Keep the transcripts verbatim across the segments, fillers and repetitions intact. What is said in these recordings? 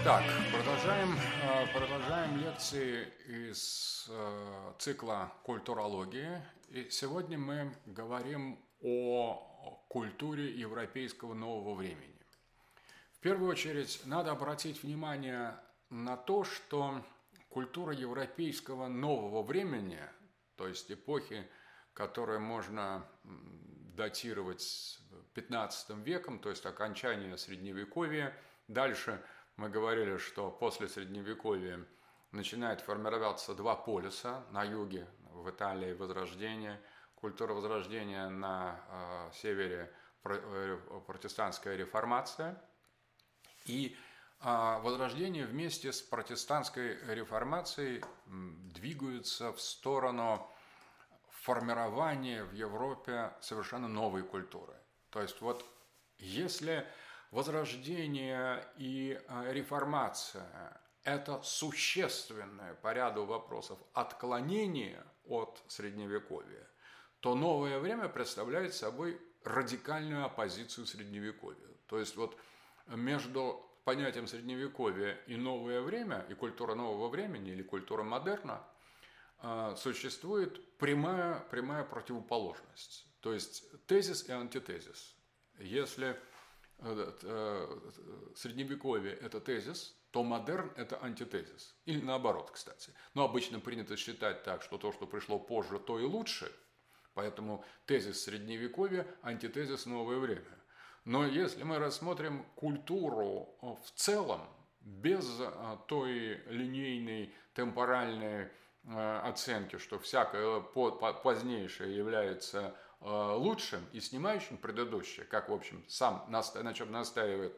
Итак, продолжаем, э, продолжаем лекции из э, цикла культурологии. И сегодня мы говорим о культуре европейского нового времени. В первую очередь надо обратить внимание на то, что культура европейского нового времени, то есть эпохи, которую можно датировать пятнадцатым веком, то есть окончание Средневековья, дальше мы говорили, что после Средневековья начинает формироваться два полюса. На юге, в Италии, Возрождение, культура Возрождения, на э, севере протестантская реформация. И э, Возрождение вместе с протестантской реформацией двигаются в сторону формирования в Европе совершенно новой культуры. То есть вот если Возрождение и реформация – это существенное по ряду вопросов отклонение от Средневековья, то новое время представляет собой радикальную оппозицию Средневековью. То есть вот между понятием Средневековья и новое время, и культура нового времени, или культура модерна, существует прямая, прямая противоположность. То есть тезис и антитезис. Если Средневековье – это тезис, то модерн – это антитезис. Или наоборот, кстати. Но обычно принято считать так, что то, что пришло позже, то и лучше. Поэтому тезис Средневековья – антитезис новое время. Но если мы рассмотрим культуру в целом, без той линейной темпоральной оценки, что всякое позднейшее является лучшим и снимающим предыдущее, как, в общем, сам, на чем настаивает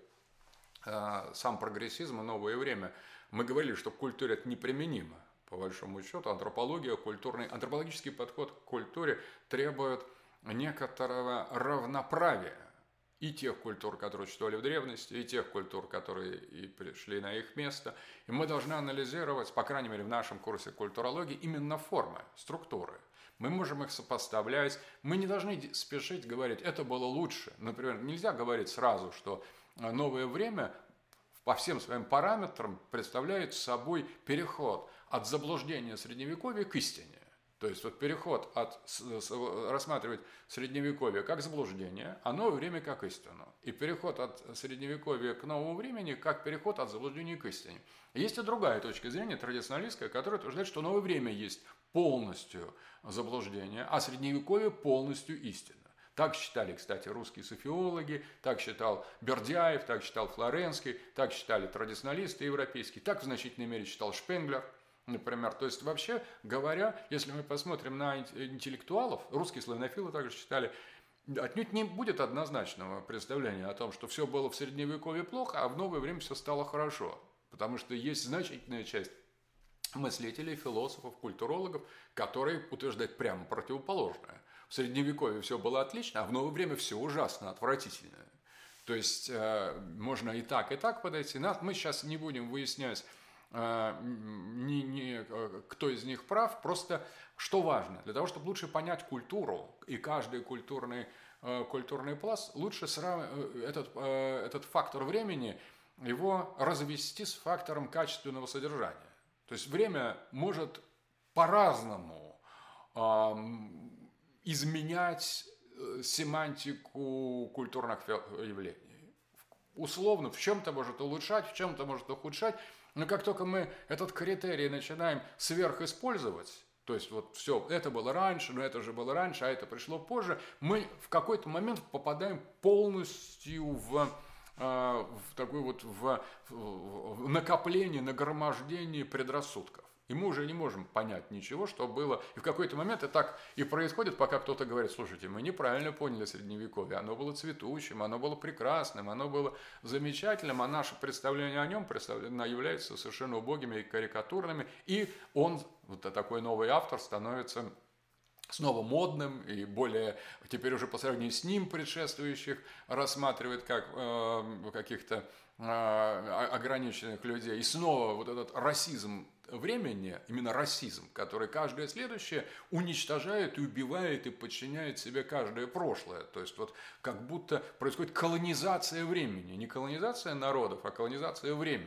сам прогрессизм и новое время, мы говорили, что к культуре это неприменимо. По большому счету, антропология, культурный, антропологический подход к культуре требует некоторого равноправия и тех культур, которые существовали в древности, и тех культур, которые и пришли на их место. И мы должны анализировать, по крайней мере, в нашем курсе культурологии, именно формы, структуры. Мы можем их сопоставлять. Мы не должны спешить говорить, это было лучше. Например, нельзя говорить сразу, что новое время по всем своим параметрам представляет собой переход от заблуждения Средневековья к истине. То есть вот переход от рассматривать Средневековье как заблуждение, а новое время как истину. И переход от Средневековья к новому времени как переход от заблуждения к истине. Есть и другая точка зрения, традиционалистская, которая утверждает, что новое время есть полностью заблуждение, а Средневековье полностью истина. Так считали, кстати, русские софиологи, так считал Бердяев, так считал Флоренский, так считали традиционалисты европейские, так в значительной мере считал Шпенглер. Например, то есть вообще говоря, если мы посмотрим на интеллектуалов, русские славянофилы также считали, отнюдь не будет однозначного представления о том, что все было в Средневековье плохо, а в новое время все стало хорошо. Потому что есть значительная часть мыслителей, философов, культурологов, которые утверждают прямо противоположное. В Средневековье все было отлично, а в новое время все ужасно, отвратительно. То есть э, можно и так, и так подойти. Мы сейчас не будем выяснять, Не, не, кто из них прав, просто что важно, для того, чтобы лучше понять культуру и каждый культурный, культурный пласт, лучше этот, этот фактор времени его развести с фактором качественного содержания. То есть время может по-разному изменять семантику культурных явлений. Условно, в чем-то может улучшать, в чем-то может ухудшать. Но как только мы этот критерий начинаем сверхиспользовать, то есть вот все, это было раньше, но это же было раньше, а это пришло позже, мы в какой-то момент попадаем полностью в, э, в такое вот в, в накопление, нагромождение предрассудков. И мы уже не можем понять ничего, что было. И в какой-то момент это так и происходит, пока кто-то говорит, слушайте, мы неправильно поняли Средневековье, оно было цветущим, оно было прекрасным, оно было замечательным, а наше представление о нем является совершенно убогими и карикатурными. И он, вот такой новый автор, становится снова модным и более, теперь уже по сравнению с ним предшествующих рассматривает как э, каких-то э, ограниченных людей. И снова вот этот расизм времени, именно расизм, который каждое следующее уничтожает и убивает и подчиняет себе каждое прошлое. То есть вот как будто происходит колонизация времени. Не колонизация народов, а колонизация времени.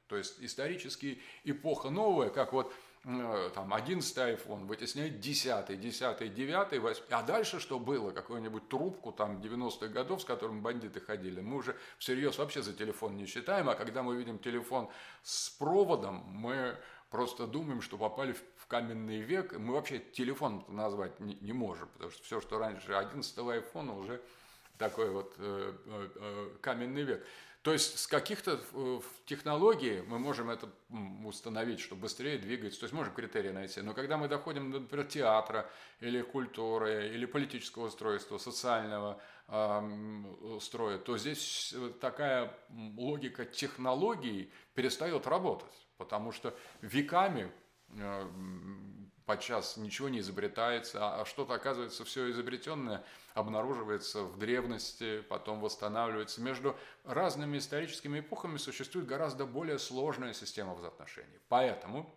То есть исторически эпоха новая, как вот там одиннадцатый iPhone вытесняет десятый, десятый, девятый, восьмой. А дальше что было? Какую-нибудь трубку там девяностых годов, с которым бандиты ходили. Мы уже всерьез вообще за телефон не считаем, а когда мы видим телефон с проводом, мы просто думаем, что попали в каменный век. Мы вообще телефон назвать не, не можем, потому что все, что раньше одиннадцатого айфона, уже такой вот э, э, каменный век. То есть с каких-то технологий мы можем это установить, что быстрее двигается, то есть можем критерии найти. Но когда мы доходим до, например, театра или культуры, или политического устройства, социального э, строя, то здесь такая логика технологий перестает работать, потому что веками э, подчас ничего не изобретается, а что-то, оказывается, все изобретенное обнаруживается в древности, потом восстанавливается. Между разными историческими эпохами существует гораздо более сложная система взаимоотношений. Поэтому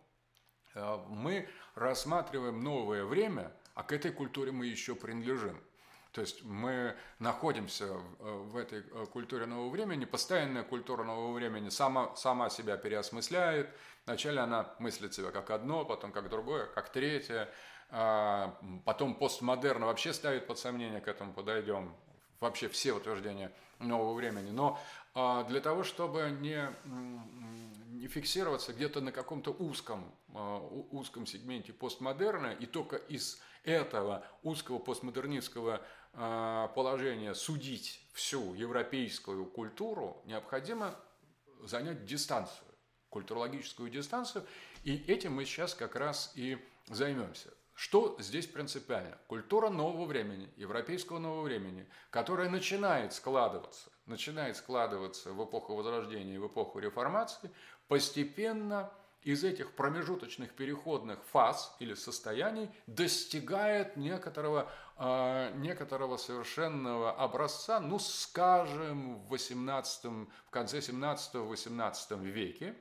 мы рассматриваем новое время, а к этой культуре мы еще принадлежим. То есть мы находимся в этой культуре нового времени, постоянная культура нового времени сама, сама себя переосмысляет. Вначале она мыслит себя как одно, потом как другое, как третье. Потом постмодерн вообще ставит под сомнение, к этому подойдем, вообще все утверждения нового времени. Но для того, чтобы не, не фиксироваться где-то на каком-то узком, узком сегменте постмодерна, и только из этого узкого постмодернистского положения судить всю европейскую культуру, необходимо занять дистанцию, культурологическую дистанцию, и этим мы сейчас как раз и займемся. Что здесь принципиально? Культура нового времени, европейского нового времени, которая начинает складываться, начинает складываться в эпоху Возрождения и в эпоху Реформации, постепенно из этих промежуточных переходных фаз или состояний достигает некоторого, э, некоторого совершенного образца, ну, скажем, в, восемнадцатом, в конце семнадцатого-восемнадцатом веке.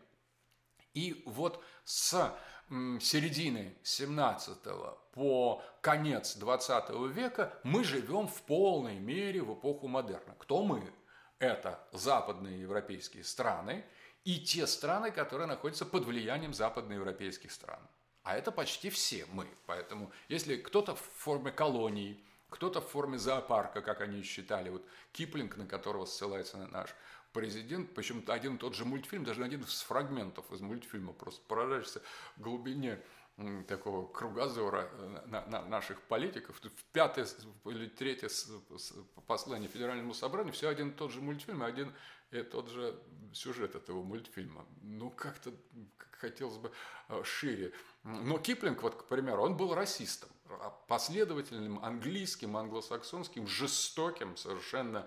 И вот с середины семнадцатого по конец двадцатого века мы живем в полной мере в эпоху модерна. Кто мы? Это западные европейские страны и те страны, которые находятся под влиянием западноевропейских стран. А это почти все мы. Поэтому если кто-то в форме колонии, кто-то в форме зоопарка, как они считали, вот Киплинг, на которого ссылается наш президент, почему-то один и тот же мультфильм, даже один из фрагментов из мультфильма, просто поражаешься глубине такого кругозора на, на наших политиков. В пятое или третье послание Федеральному собранию все один и тот же мультфильм, один и тот же сюжет этого мультфильма. Ну, как-то хотелось бы шире. Но Киплинг, вот, к примеру, он был расистом, последовательным английским, англосаксонским, жестоким совершенно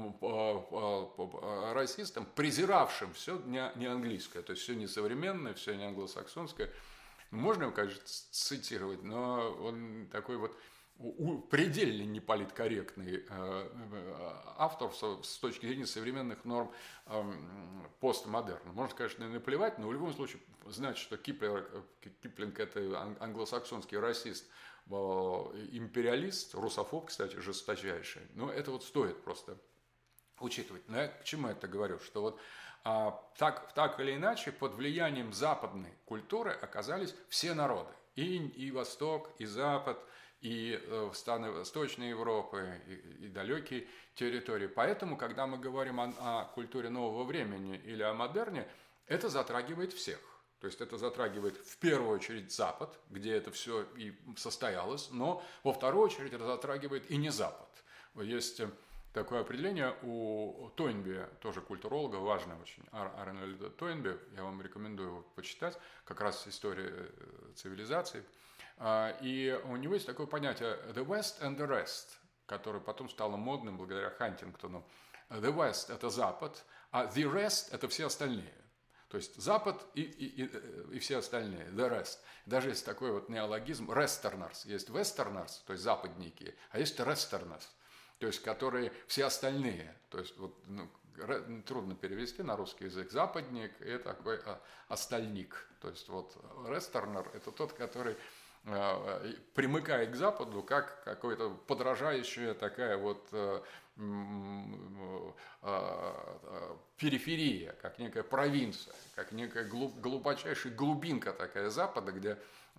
расистом, презиравшим все не английское, то есть все не современное, все не англосаксонское. Можно его, конечно, цитировать, но он такой вот предельно неполиткорректный автор с точки зрения современных норм постмодерна. Можно, конечно, и наплевать, но в любом случае знать, что Киплинг, Киплинг это англосаксонский расист, империалист, русофоб, кстати, жесточайший, но это вот стоит просто учитывать. Но я к чему это говорю? Что вот а, так, так или иначе под влиянием западной культуры оказались все народы. И, и Восток, и Запад, и э, страны Восточной Европы, и, и далекие территории. Поэтому, когда мы говорим о, о культуре нового времени или о модерне, это затрагивает всех. То есть это затрагивает в первую очередь Запад, где это все и состоялось, но во вторую очередь это затрагивает и не Запад. Есть такое определение у Тойнби, тоже культуролога, важное очень, Арнольда Тойнби, я вам рекомендую его почитать, как раз история цивилизации. И у него есть такое понятие «the West and the rest», которое потом стало модным благодаря Хантингтону. «The West» – это Запад, а «the rest» – это все остальные. То есть Запад и, и, и, и все остальные, the rest. Даже есть такой вот неологизм «westerners». Есть «westerners», то есть западники, а есть «westerners», то есть которые все остальные. То есть вот, ну, трудно перевести на русский язык. Западник – это такой а, остальник. То есть вот «westerner» – это тот, который примыкает к Западу как какая-то подражающая такая вот периферия, как некая провинция, как некая глубочайшая глубинка такая Запада, где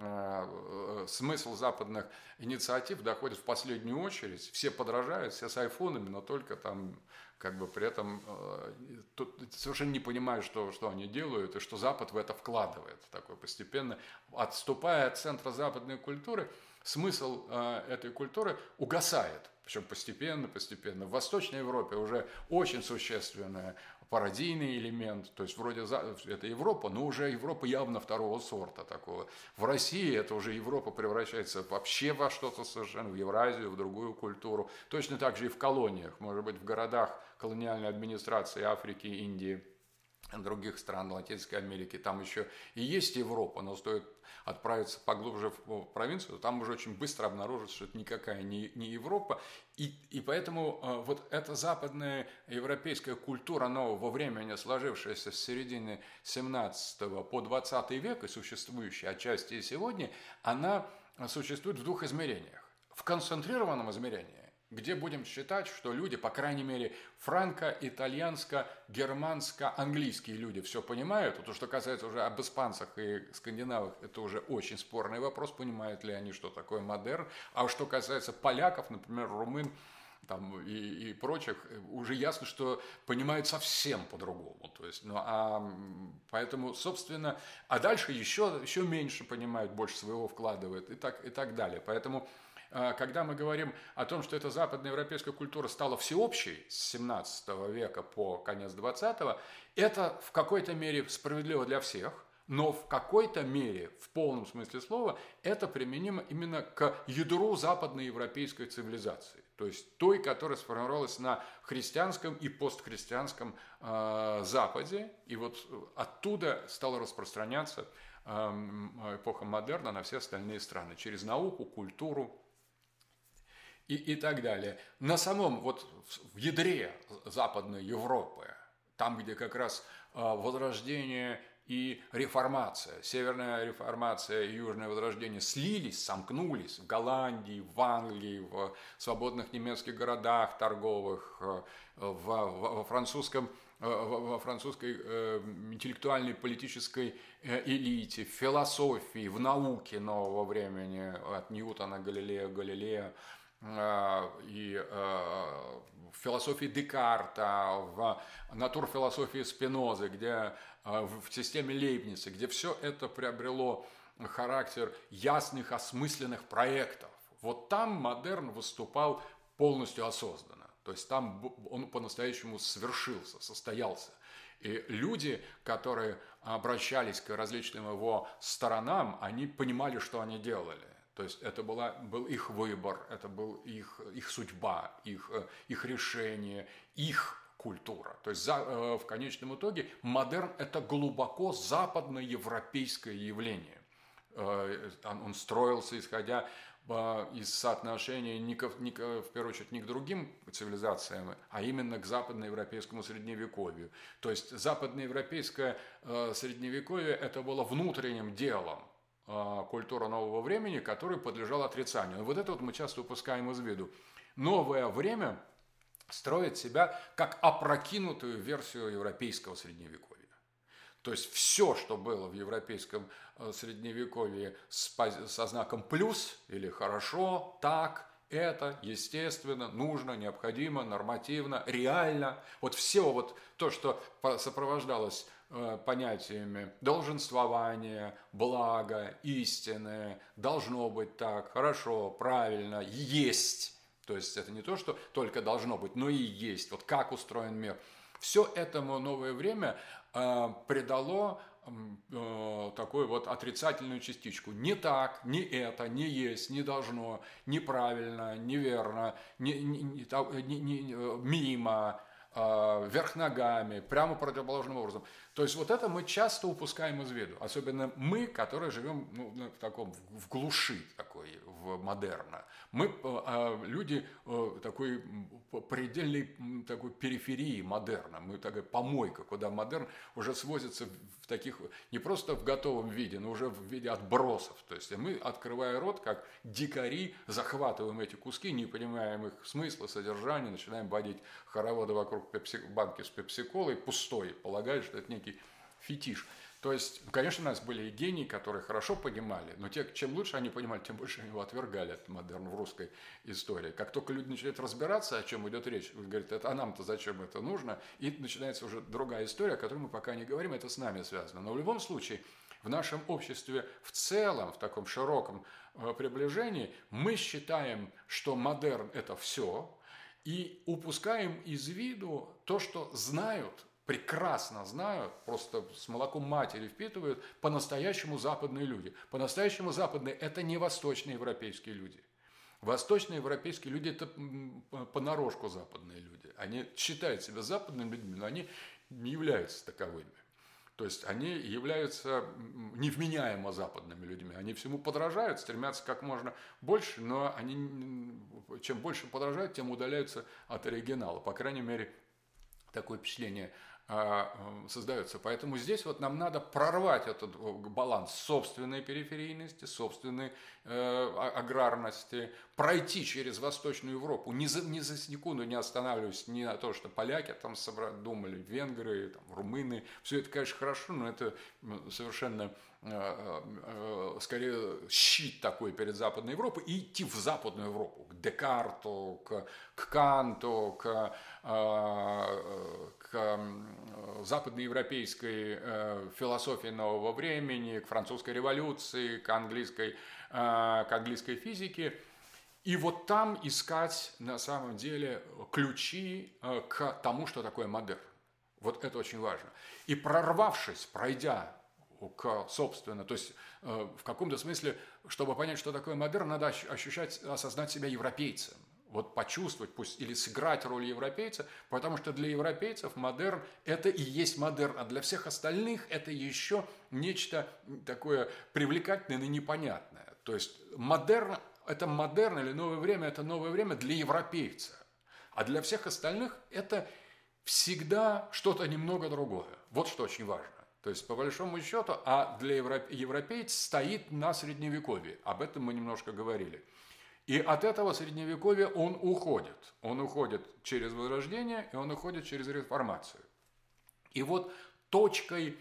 смысл западных инициатив доходит в последнюю очередь. Все подражают, все с айфонами, но только там как бы при этом э, совершенно не понимают, что, что они делают и что Запад в это вкладывает. Такой постепенно, отступая от центра западной культуры, смысл э, этой культуры угасает. Причем постепенно, постепенно. В Восточной Европе уже очень существенная пародийный элемент, то есть вроде это Европа, но уже Европа явно второго сорта такого. В России это уже Европа превращается вообще во что-то совершенно, в Евразию, в другую культуру. Точно так же и в колониях, может быть, в городах колониальной администрации Африки, Индии, других стран Латинской Америки, там еще и есть Европа, но стоит отправиться поглубже в провинцию, там уже очень быстро обнаружится, что это никакая не, не Европа. И, и поэтому э, вот эта западная европейская культура нового времени, сложившаяся с середины семнадцатого по двадцатый век и существующая отчасти и сегодня, она существует в двух измерениях. В концентрированном измерении, где будем считать, что люди, по крайней мере, франко, итальянско, германско, английские люди все понимают. Вот то, что касается уже об испанцах и скандинавах, это уже очень спорный вопрос, понимают ли они, что такое модерн. А что касается поляков, например, румын там, и, и прочих, уже ясно, что понимают совсем по-другому. То есть, ну, а, поэтому, собственно, а дальше еще, еще меньше понимают, больше своего вкладывают и так, и так далее. Поэтому когда мы говорим о том, что эта западноевропейская культура стала всеобщей с семнадцатого века по конец двадцатого, это в какой-то мере справедливо для всех, но в какой-то мере, в полном смысле слова, это применимо именно к ядру западноевропейской цивилизации, то есть той, которая сформировалась на христианском и постхристианском э, Западе, и вот оттуда стала распространяться э, эпоха модерна на все остальные страны, через науку, культуру, И, и так далее. На самом, вот в ядре Западной Европы, там, где как раз возрождение и реформация, северная реформация и южное возрождение слились, сомкнулись в Голландии, в Англии, в свободных немецких городах торговых, в, во французском во французской э, интеллектуальной политической э, элите, в философии, в науке нового времени, от Ньютона, Галилея, Галилея, и в философии Декарта, в натурфилософии Спинозы, где в системе Лейбница, где все это приобрело характер ясных, осмысленных проектов. Вот там модерн выступал полностью осознанно. То есть там он по-настоящему свершился, состоялся. И люди, которые обращались к различным его сторонам, они понимали, что они делали. То есть это была, был их выбор, это была их, их судьба, их, их решение, их культура. То есть за, в конечном итоге модерн – это глубоко западноевропейское явление. Он строился, исходя из соотношения не к, не к, в первую очередь не к другим цивилизациям, а именно к западноевропейскому средневековью. То есть западноевропейское средневековье – это было внутренним делом культура нового времени, которая подлежала отрицанию. Вот это вот мы часто упускаем из виду. Новое время строит себя как опрокинутую версию европейского средневековья. То есть все, что было в европейском средневековье со знаком плюс или хорошо, так, это, естественно, нужно, необходимо, нормативно, реально. Вот все вот то, что сопровождалось понятиями долженствования, блага, истины, должно быть так, хорошо, правильно, есть. То есть это не то, что только должно быть, но и есть. Вот как устроен мир. Все этому новое время э, придало э, такую вот отрицательную частичку. Не так, не это, не есть, не должно, неправильно, неверно, не, не, не, не, не, мимо, вверх ногами, прямо противоположным образом. То есть вот это мы часто упускаем из виду. Особенно мы, которые живем ну, в таком в глуши такой, в модерна. Мы люди такой предельной такой периферии модерна. Мы такая помойка, куда модерн уже свозится в таких, не просто в готовом виде, но уже в виде отбросов. То есть мы, открывая рот, как дикари, захватываем эти куски, не понимаем их смысла, содержания, начинаем водить хороводы вокруг пепси, банки с пепси-колой пустой, полагая, что это некий фетиш. То есть, конечно, у нас были и гении, которые хорошо понимали, но те, чем лучше они понимали, тем больше они его отвергали от модерна в русской истории. Как только люди начинают разбираться, о чем идет речь, говорят, это, а нам-то зачем это нужно, и начинается уже другая история, о которой мы пока не говорим, это с нами связано. Но в любом случае, в нашем обществе в целом, в таком широком э, приближении, мы считаем, что модерн – это все, и упускаем из виду то, что знают, прекрасно знают, просто с молоком матери впитывают по-настоящему западные люди. По-настоящему западные – это не восточноевропейские люди. Восточноевропейские люди – это понарошку западные люди. Они считают себя западными людьми, но они не являются таковыми. То есть они являются невменяемо западными людьми. Они всему подражают, стремятся как можно больше, но они, чем больше подражают, тем удаляются от оригинала. По крайней мере, такое впечатление создается. Поэтому здесь вот нам надо прорвать этот баланс собственной периферийности, собственной э, аграрности, пройти через Восточную Европу, ни за, ни за секунду не останавливаясь ни на то, что поляки там собрать, думали, венгры, там, румыны. Все это, конечно, хорошо, но это совершенно э, э, скорее щит такой перед Западной Европой, и идти в Западную Европу, к Декарту, к, к Канту, к, э, к западноевропейской э, философии нового времени, к французской революции, к английской, э, к английской физике. И вот там искать на самом деле ключи э, к тому, что такое модерн. Вот это очень важно. И прорвавшись, пройдя к, собственно, то есть э, в каком-то смысле, чтобы понять, что такое модерн, надо ощущать, осознать себя европейцем. Вот почувствовать, пусть или сыграть роль европейца, потому что для европейцев модерн – это и есть модерн, а для всех остальных это еще нечто такое привлекательное, но непонятное. То есть модерн – это модерн или новое время – это новое время для европейца, а для всех остальных это всегда что-то немного другое. Вот что очень важно. То есть, по большому счету, а для европейца стоит на Средневековье. Об этом мы немножко говорили. И от этого Средневековья он уходит. Он уходит через Возрождение, и он уходит через Реформацию. И вот точкой,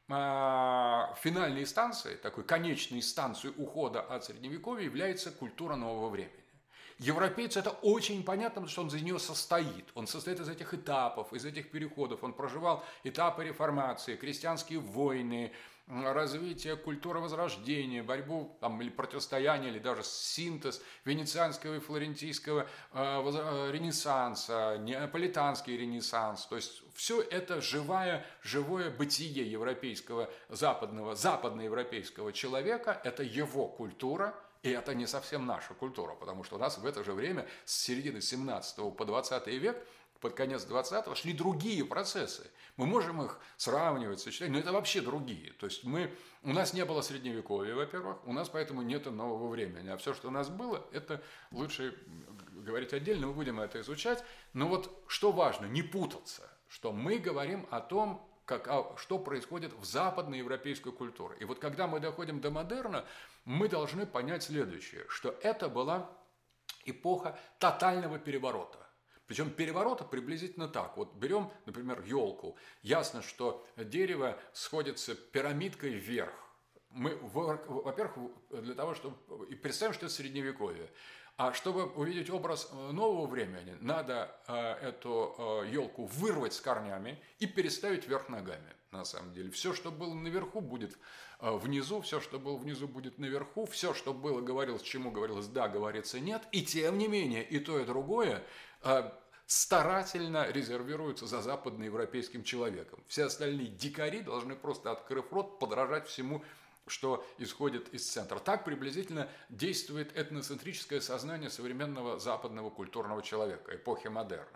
э, финальной станции, такой конечной станцией ухода от Средневековья является культура нового времени. Европейцу это очень понятно, потому что он из нее состоит. Он состоит из этих этапов, из этих переходов. Он проживал этапы реформации, крестьянские войны, развитие культуры Возрождения, борьбу там, или противостояние, или даже синтез венецианского и флорентийского э, ренессанса, неаполитанский ренессанс. То есть все это живое, живое бытие европейского, западного, западноевропейского человека, это его культура. И это не совсем наша культура, потому что у нас в это же время с середины семнадцатого по двадцатый век, под конец двадцатого, шли другие процессы. Мы можем их сравнивать, сочетать, но это вообще другие. То есть мы, у нас не было Средневековья, во-первых, у нас поэтому нет нового времени. А все, что у нас было, это лучше говорить отдельно, мы будем это изучать. Но вот что важно, не путаться, что мы говорим о том, как, а, что происходит в западноевропейской культуре. И вот когда мы доходим до модерна, мы должны понять следующее, что это была эпоха тотального переворота. Причем переворота приблизительно так. Вот берем, например, елку. Ясно, что дерево сходится пирамидкой вверх. Мы, во-первых, для того, чтобы... И представим, что это Средневековье. А чтобы увидеть образ нового времени, надо э, эту э, елку вырвать с корнями и переставить вверх ногами, на самом деле. Все, что было наверху, будет э, внизу, все, что было внизу, будет наверху, все, что было, говорилось, чему говорилось да, говорится нет, и тем не менее и то, и другое э, старательно резервируется за западноевропейским человеком. Все остальные дикари должны просто, открыв рот, подражать всему, что исходит из центра. Так приблизительно действует этноцентрическое сознание современного западного культурного человека, эпохи модерна.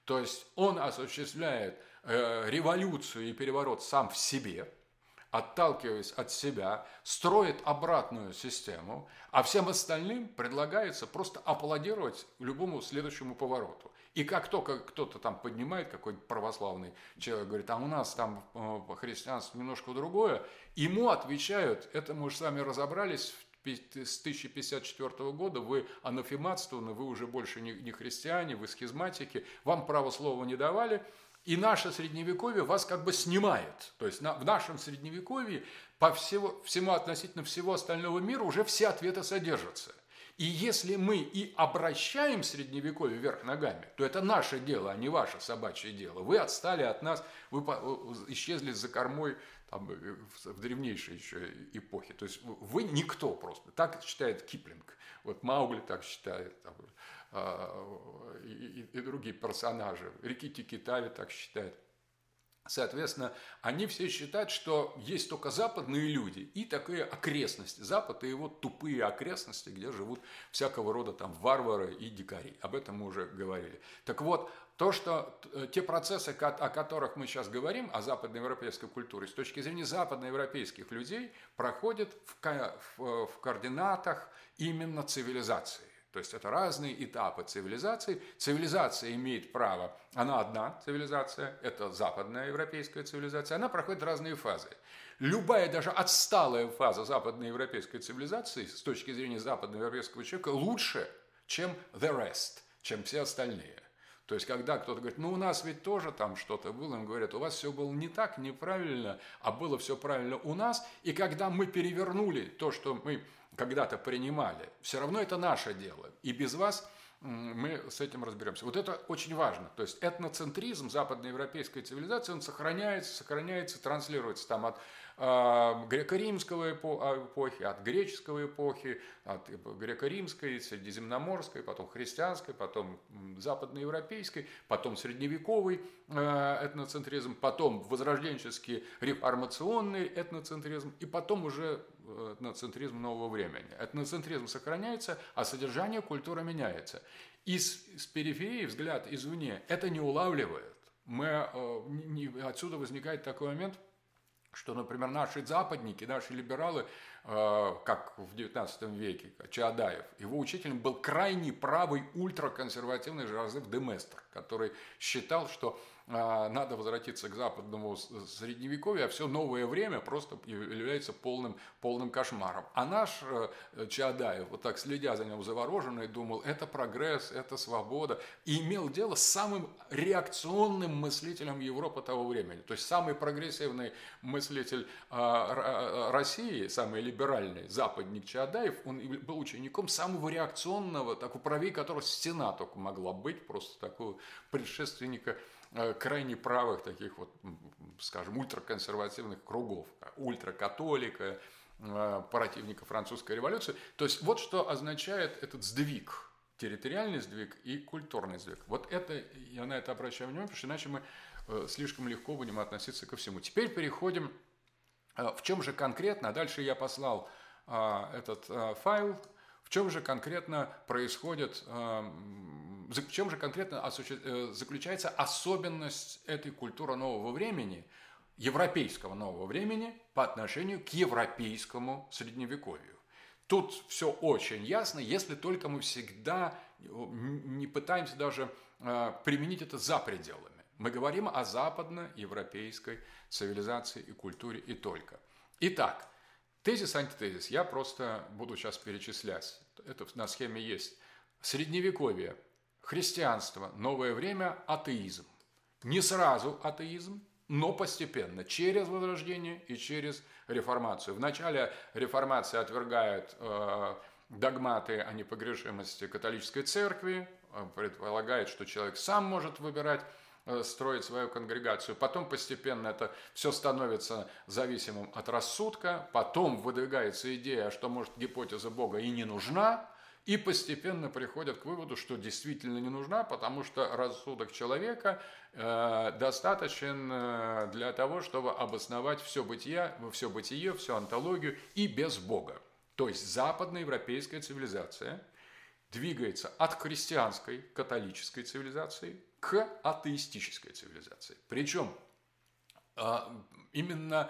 То есть он осуществляет э, революцию и переворот сам в себе, отталкиваясь от себя, строит обратную систему, а всем остальным предлагается просто аплодировать любому следующему повороту. И как только кто-то там поднимает, какой-то православный человек говорит, а у нас там по христианству немножко другое, ему отвечают, это мы уже с вами разобрались, с тысяча пятьдесят четвёртого года вы анафематствованы, вы уже больше не, не христиане, вы схизматики, вам право слова не давали, и наше средневековье вас как бы снимает. То есть на, в нашем средневековье по всего, всему относительно всего остального мира уже все ответы содержатся. И если мы и обращаем средневековье вверх ногами, то это наше дело, а не ваше собачье дело. Вы отстали от нас, вы исчезли за кормой там, в древнейшей еще эпохе. То есть вы никто просто. Так считает Киплинг. Вот Маугли так считает. Там, и, и, и другие персонажи. Рикки Тикки-Тави так считает. Соответственно, они все считают, что есть только западные люди и такие окрестности. Запад и его тупые окрестности, где живут всякого рода там варвары и дикари. Об этом мы уже говорили. Так вот, то, что те процессы, о которых мы сейчас говорим, о западноевропейской культуре, с точки зрения западноевропейских людей, проходят в, в, в координатах именно цивилизации. То есть это разные этапы цивилизации. Цивилизация имеет право, она одна цивилизация, это западная европейская цивилизация, она проходит разные фазы. Любая даже отсталая фаза западноевропейской цивилизации с точки зрения западноевропейского человека лучше, чем the rest, чем все остальные. То есть, когда кто-то говорит, ну, у нас ведь тоже там что-то было, им говорят, у вас все было не так, неправильно, а было все правильно у нас. И когда мы перевернули то, что мы когда-то принимали, все равно это наше дело. И без вас мы с этим разберемся. Вот это очень важно. То есть, этноцентризм западноевропейской цивилизации, он сохраняется, сохраняется, транслируется там от э, греко-римского эпохи, от греческой эпохи, от греко-римской, средиземноморской, потом христианской, потом западноевропейской, потом средневековый э, этноцентризм, потом возрожденческий реформационный этноцентризм, и потом уже этноцентризм нового времени. Этноцентризм сохраняется, а содержание культуры меняется. И с, с периферии взгляд извне это не улавливает. Мы, э, не, отсюда возникает такой момент, что, например, наши западники, наши либералы, э, как в девятнадцатом веке, Чаадаев, его учителем был крайне правый ультраконсервативный Жозеф де Местр, который считал, что э, надо возвратиться к западному средневековью, а все новое время просто является полным, полным кошмаром. А наш э, Чаадаев, вот так следя за ним завороженный, думал, это прогресс, это свобода, и имел дело с самым реакционным мыслителем Европы того времени. То есть самый прогрессивный мыслитель э, России, самый либеральный западник Чаадаев, он был учеником самого реакционного, такого правее которого стена только могла быть, просто такого предшественника крайне правых таких вот, скажем, ультраконсервативных кругов, ультракатолика, противника французской революции. То есть вот что означает этот сдвиг, территориальный сдвиг и культурный сдвиг. Вот это, я на это обращаю внимание, потому что иначе мы слишком легко будем относиться ко всему. Теперь переходим, в чем же конкретно, дальше я послал этот файл, в чем же конкретно происходит, в чем же конкретно заключается особенность этой культуры нового времени, европейского нового времени по отношению к европейскому средневековью. Тут все очень ясно, если только мы всегда не пытаемся даже применить это за пределами. Мы говорим о западноевропейской цивилизации и культуре и только. Итак, тезис, антитезис. Я просто буду сейчас перечислять. Это на схеме есть. Средневековье, христианство, новое время, атеизм. Не сразу атеизм, но постепенно, через Возрождение и через Реформацию. Вначале Реформация отвергает э, догматы о непогрешимости католической церкви, предполагает, что человек сам может выбирать, строить свою конгрегацию. Потом постепенно это все становится зависимым от рассудка. Потом выдвигается идея, что, может, гипотеза Бога и не нужна. И постепенно приходят к выводу, что действительно не нужна, потому что рассудок человека э, достаточен э, для того, чтобы обосновать все бытие, все бытие, всю онтологию и без Бога. То есть западноевропейская цивилизация двигается от христианской, католической цивилизации к атеистической цивилизации. Причем именно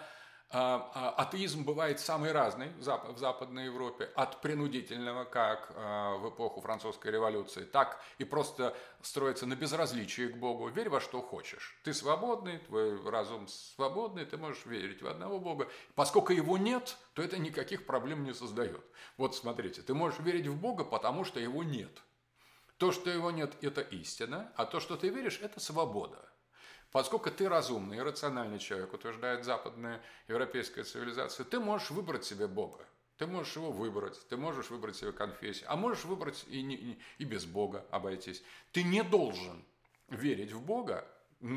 атеизм бывает самый разный в Западной Европе, от принудительного, как в эпоху французской революции, так и просто строится на безразличии к Богу. Верь во что хочешь. Ты свободный, твой разум свободный, ты можешь верить в одного Бога. Поскольку его нет, то это никаких проблем не создает. Вот смотрите, ты можешь верить в Бога, потому что его нет. То, что его нет, это истина, а то, что ты веришь, это свобода. Поскольку ты разумный и рациональный человек, утверждает западная европейская цивилизация, ты можешь выбрать себе Бога. Ты можешь его выбрать, ты можешь выбрать себе конфессию, а можешь выбрать и, не, и без Бога обойтись. Ты не должен верить в Бога,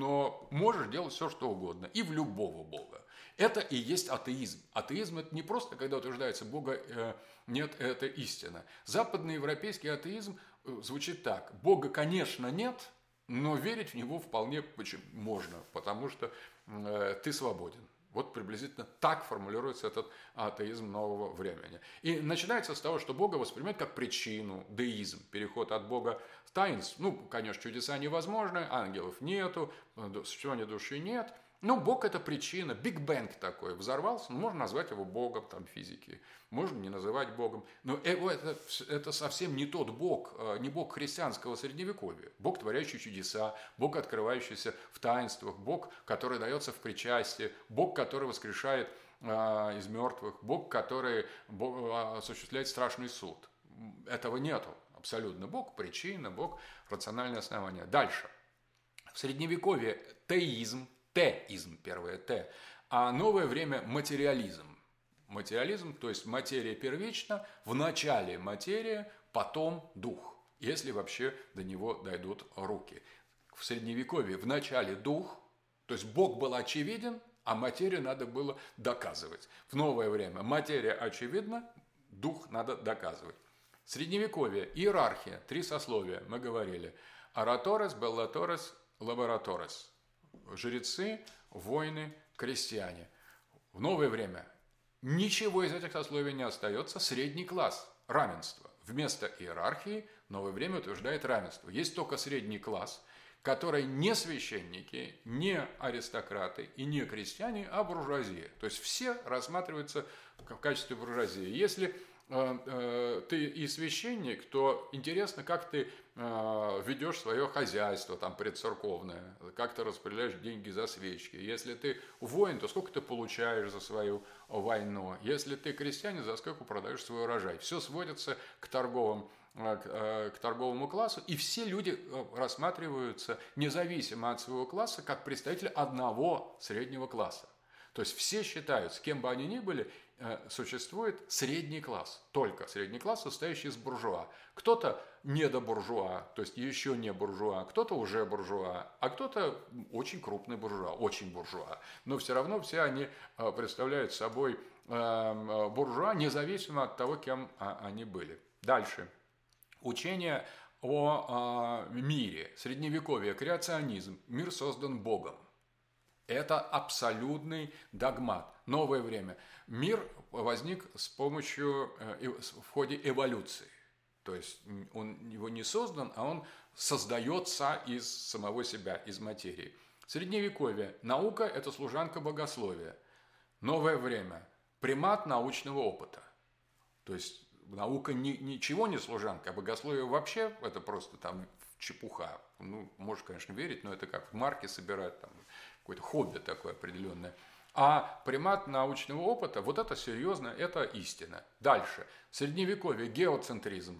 но можешь делать все, что угодно, и в любого Бога. Это и есть атеизм. Атеизм – это не просто, когда утверждается Бога э, нет, это истина. Западноевропейский атеизм звучит так. Бога, конечно, нет, но верить в него вполне можно, потому что э, ты свободен. Вот приблизительно так формулируется этот атеизм нового времени. И начинается с того, что Бога воспринимают как причину, деизм, переход от Бога в таинств. Ну, конечно, чудеса невозможны, ангелов нету, существования души нет. Ну, Бог – это причина, Биг Бэнг такой, взорвался, ну, можно назвать его Богом, там, физики, можно не называть Богом, но это, это совсем не тот Бог, не Бог христианского средневековья, Бог, творящий чудеса, Бог, открывающийся в таинствах, Бог, который дается в причастии, Бог, который воскрешает а, из мертвых, Бог, который Бог, а, осуществляет страшный суд. Этого нету абсолютно. Бог – причина, Бог – рациональное основание. Дальше. В средневековье теизм, теизм, первое Т, а новое время материализм. Материализм, то есть материя первична, в начале материя, потом дух, если вообще до него дойдут руки. В средневековье в начале дух, то есть Бог был очевиден, а материю надо было доказывать. В новое время материя очевидна, дух надо доказывать. Средневековье, иерархия, три сословия, мы говорили. Ораторес, беллаторес, лабораторес. Жрецы, воины, крестьяне. В новое время ничего из этих сословий не остается. Средний класс, равенство. Вместо иерархии новое время утверждает равенство. Есть только средний класс, который не священники, не аристократы и не крестьяне, а буржуазия. То есть все рассматриваются в качестве буржуазии. Если ты и священник, то интересно, как ты ведешь свое хозяйство там предцерковное, как ты распределяешь деньги за свечки. Если ты воин, то сколько ты получаешь за свою войну. Если ты крестьянин, за сколько продаешь свой урожай. Все сводится к торговым к торговому классу, и все люди рассматриваются независимо от своего класса как представители одного среднего класса. То есть все считают, с кем бы они ни были, существует средний класс, только средний класс, состоящий из буржуа. Кто-то недобуржуа, то есть еще не буржуа, кто-то уже буржуа, а кто-то очень крупный буржуа, очень буржуа. Но все равно все они представляют собой буржуа, независимо от того, кем они были. Дальше. Учение о мире, средневековье, креационизм, мир создан Богом. Это абсолютный догмат. Новое время. Мир возник с помощью, в ходе эволюции. То есть он его не создан, а он создается из самого себя, из материи. Средневековье. Наука – это служанка богословия. Новое время. Примат научного опыта. То есть наука ни, ничего не служанка, а богословие вообще это просто там чепуха. Ну, можешь, конечно, верить, но это как в марке собирать, там, какое-то хобби такое определенное. А примат научного опыта, вот это серьезно, это истина. Дальше. Средневековье, геоцентризм.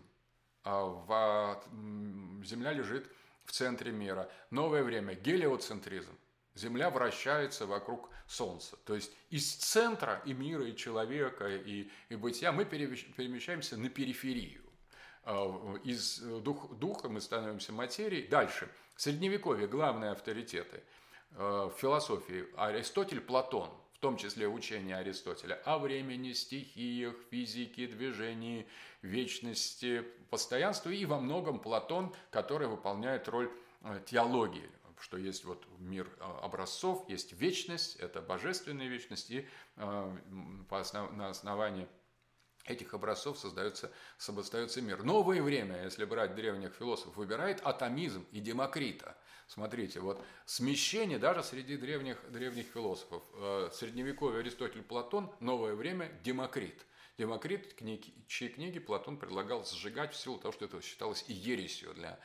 Земля лежит в центре мира. Новое время, гелиоцентризм. Земля вращается вокруг Солнца. То есть из центра и мира, и человека, и, и бытия мы перемещаемся на периферию. Из дух, духа мы становимся материей. Дальше. Средневековье, главные авторитеты в философии. Аристотель, Платон, в том числе учение Аристотеля о времени, стихиях, физике, движении, вечности, постоянстве. И во многом Платон, который выполняет роль теологии. Что есть вот мир образцов, есть вечность, это божественная вечность, и на основании этих образцов создается, создается мир. Новое время, если брать древних философов, выбирает атомизм и Демокрита. Смотрите, вот смещение даже среди древних, древних философов. Средневековье Аристотель, Платон, новое время Демокрит. Демокрит, книги, чьи книги Платон предлагал сжигать в силу того, что это считалось и ересью для,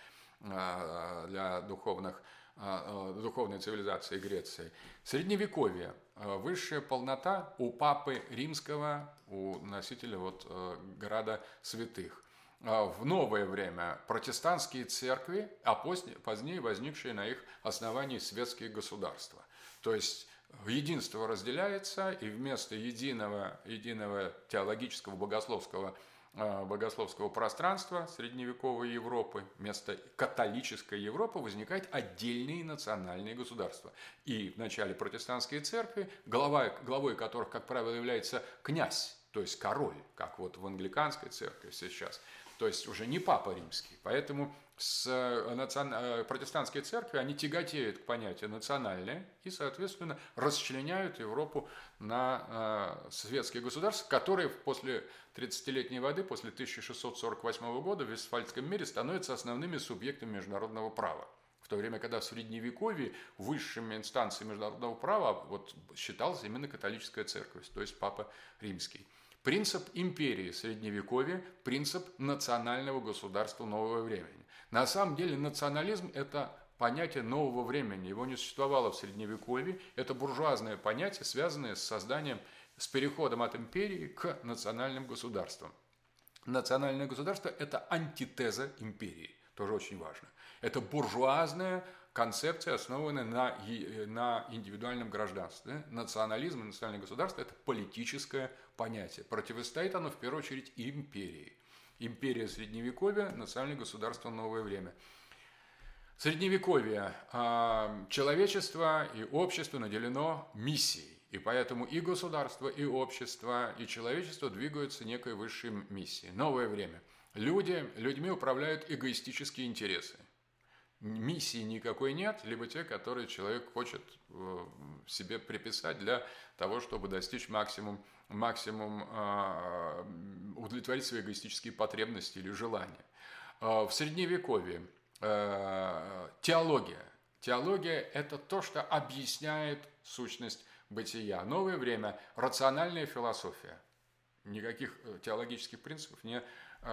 для духовных, духовной цивилизации Греции. Средневековье. Высшая полнота у папы римского, у носителя вот, града святых. В новое время протестантские церкви, а позднее возникшие на их основании светские государства. То есть единство разделяется, и вместо единого, единого теологического богословского, богословского пространства средневековой Европы, вместо католической Европы возникают отдельные национальные государства. И в начале протестантские церкви, глава, главой которых, как правило, является князь, то есть король, как вот в англиканской церкви сейчас. То есть уже не папа римский. Поэтому с национ... протестантские церкви, они тяготеют к понятию национальное и, соответственно, расчленяют Европу на э, светские государства, которые после тридцатилетней войны, после тысяча шестьсот сорок восьмого года в Вестфальском мире становятся основными субъектами международного права. В то время, когда в Средневековье высшими инстанциями международного права вот, считалась именно католическая церковь, то есть папа римский. Принцип империи Средневековья, принцип национального государства нового времени. На самом деле национализм – это понятие нового времени, его не существовало в Средневековье, это буржуазное понятие, связанное с созданием, с переходом от империи к национальным государствам. Национальное государство – это антитеза империи, тоже очень важно. Это буржуазная концепция, основанная на, на индивидуальном гражданстве. Национализм и национальное государство – это политическое понятие. Противостоит оно в первую очередь империи. Империя Средневековья, национальное государство новое время. Средневековье. Человечество и общество наделено миссией. И поэтому и государство, и общество, и человечество двигаются некой высшей миссией. Новое время. Люди, людьми управляют эгоистические интересы. Миссии никакой нет, либо те, которые человек хочет себе приписать для того, чтобы достичь максимум, максимум удовлетворить свои эгоистические потребности или желания. В Средневековье теология. Теология – это то, что объясняет сущность бытия. Новое время – рациональная философия. Никаких теологических принципов не,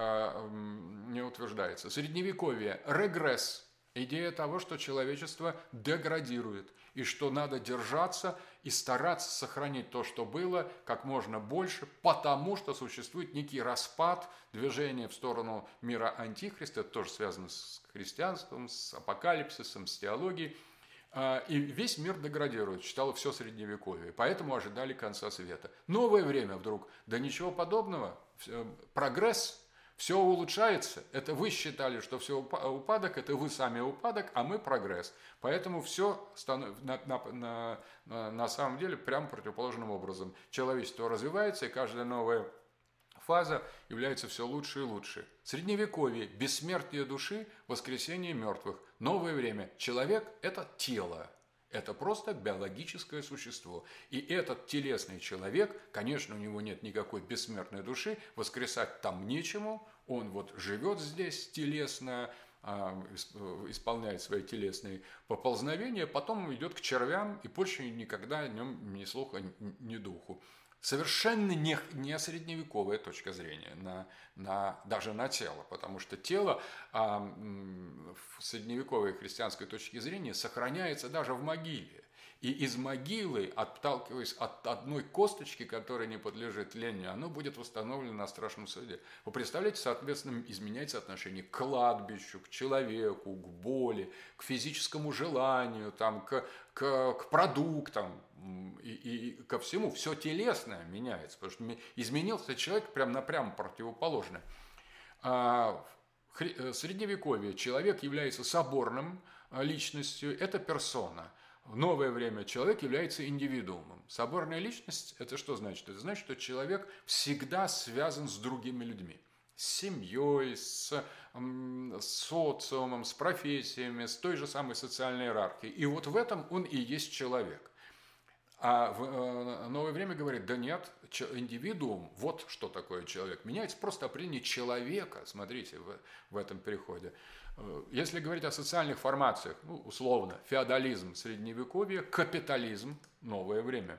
не утверждается. Средневековье – регресс. Идея того, что человечество деградирует, и что надо держаться и стараться сохранить то, что было, как можно больше, потому что существует некий распад, движение в сторону мира антихриста, это тоже связано с христианством, с апокалипсисом, с теологией, и весь мир деградирует, считало все Средневековье, поэтому ожидали конца света. Новое время вдруг, да ничего подобного, прогресс. Все улучшается, это вы считали, что все упадок, это вы сами упадок, а мы прогресс. Поэтому все на, на, на, на самом деле прямо противоположным образом. Человечество развивается, и каждая новая фаза является все лучше и лучше. Средневековье, бессмертие души, воскресение мертвых. Новое время. Человек – это тело. Это просто биологическое существо. И этот телесный человек, конечно, у него нет никакой бессмертной души, воскресать там нечему, он вот живет здесь телесно, исполняет свои телесные поползновения, потом идет к червям и больше никогда о нем ни слуха, ни духу. Совершенно не, не средневековая точка зрения на, на, даже на тело, потому что тело а, в средневековой христианской точке зрения сохраняется даже в могиле. И из могилы, отталкиваясь от одной косточки, которая не подлежит тлению, оно будет восстановлено на страшном суде. Вы представляете, соответственно, изменяется отношение к кладбищу, к человеку, к боли, к физическому желанию, там, к, к, к продуктам и, и ко всему. Все телесное меняется, потому что изменился человек прям напрямую противоположно. В Средневековье человек является соборным личностью, это персона. В новое время человек является индивидуумом. Соборная личность – это что значит? Это значит, что человек всегда связан с другими людьми. С семьей, с, с социумом, с профессиями, с той же самой социальной иерархией. И вот в этом он и есть человек. А в э, новое время говорит, да нет, индивидуум, вот что такое человек. Меняется просто определение человека, смотрите, в, в этом переходе. Если говорить о социальных формациях, ну, условно, феодализм, средневековье, капитализм, новое время.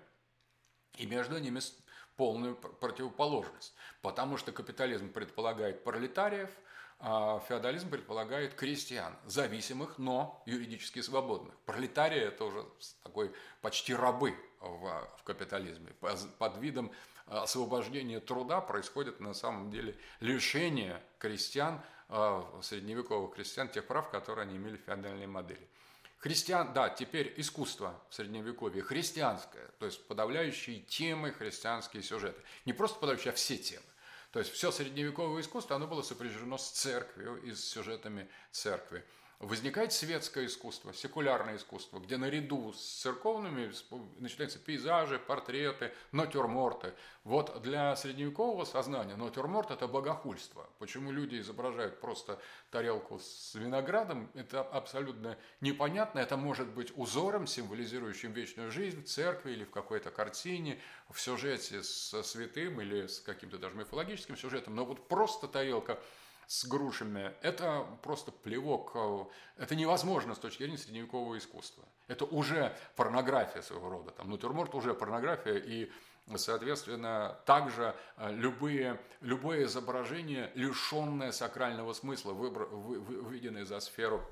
И между ними полную противоположность. Потому что капитализм предполагает пролетариев, а феодализм предполагает крестьян, зависимых, но юридически свободных. Пролетарии – это уже такой почти рабы в, в капитализме. Под видом освобождения труда происходит на самом деле лишение крестьян, средневековых крестьян, тех прав, которые они имели в феодальной модели. Христиан, да, теперь искусство в Средневековье христианское, то есть подавляющие темы, христианские сюжеты. Не просто подавляющие, а все темы. То есть все средневековое искусство, оно было сопряжено с церковью и с сюжетами церкви. Возникает светское искусство, секулярное искусство, где наряду с церковными начинаются пейзажи, портреты, натюрморты. Вот для средневекового сознания натюрморт – это богохульство. Почему люди изображают просто тарелку с виноградом, это абсолютно непонятно. Это может быть узором, символизирующим вечную жизнь в церкви или в какой-то картине, в сюжете со святым или с каким-то даже мифологическим сюжетом. Но вот просто тарелка с грушами, это просто плевок, это невозможно с точки зрения средневекового искусства. Это уже порнография своего рода, там натюрморт уже порнография, и, соответственно, также любые, любое изображение, лишенное сакрального смысла, выведенное за сферу,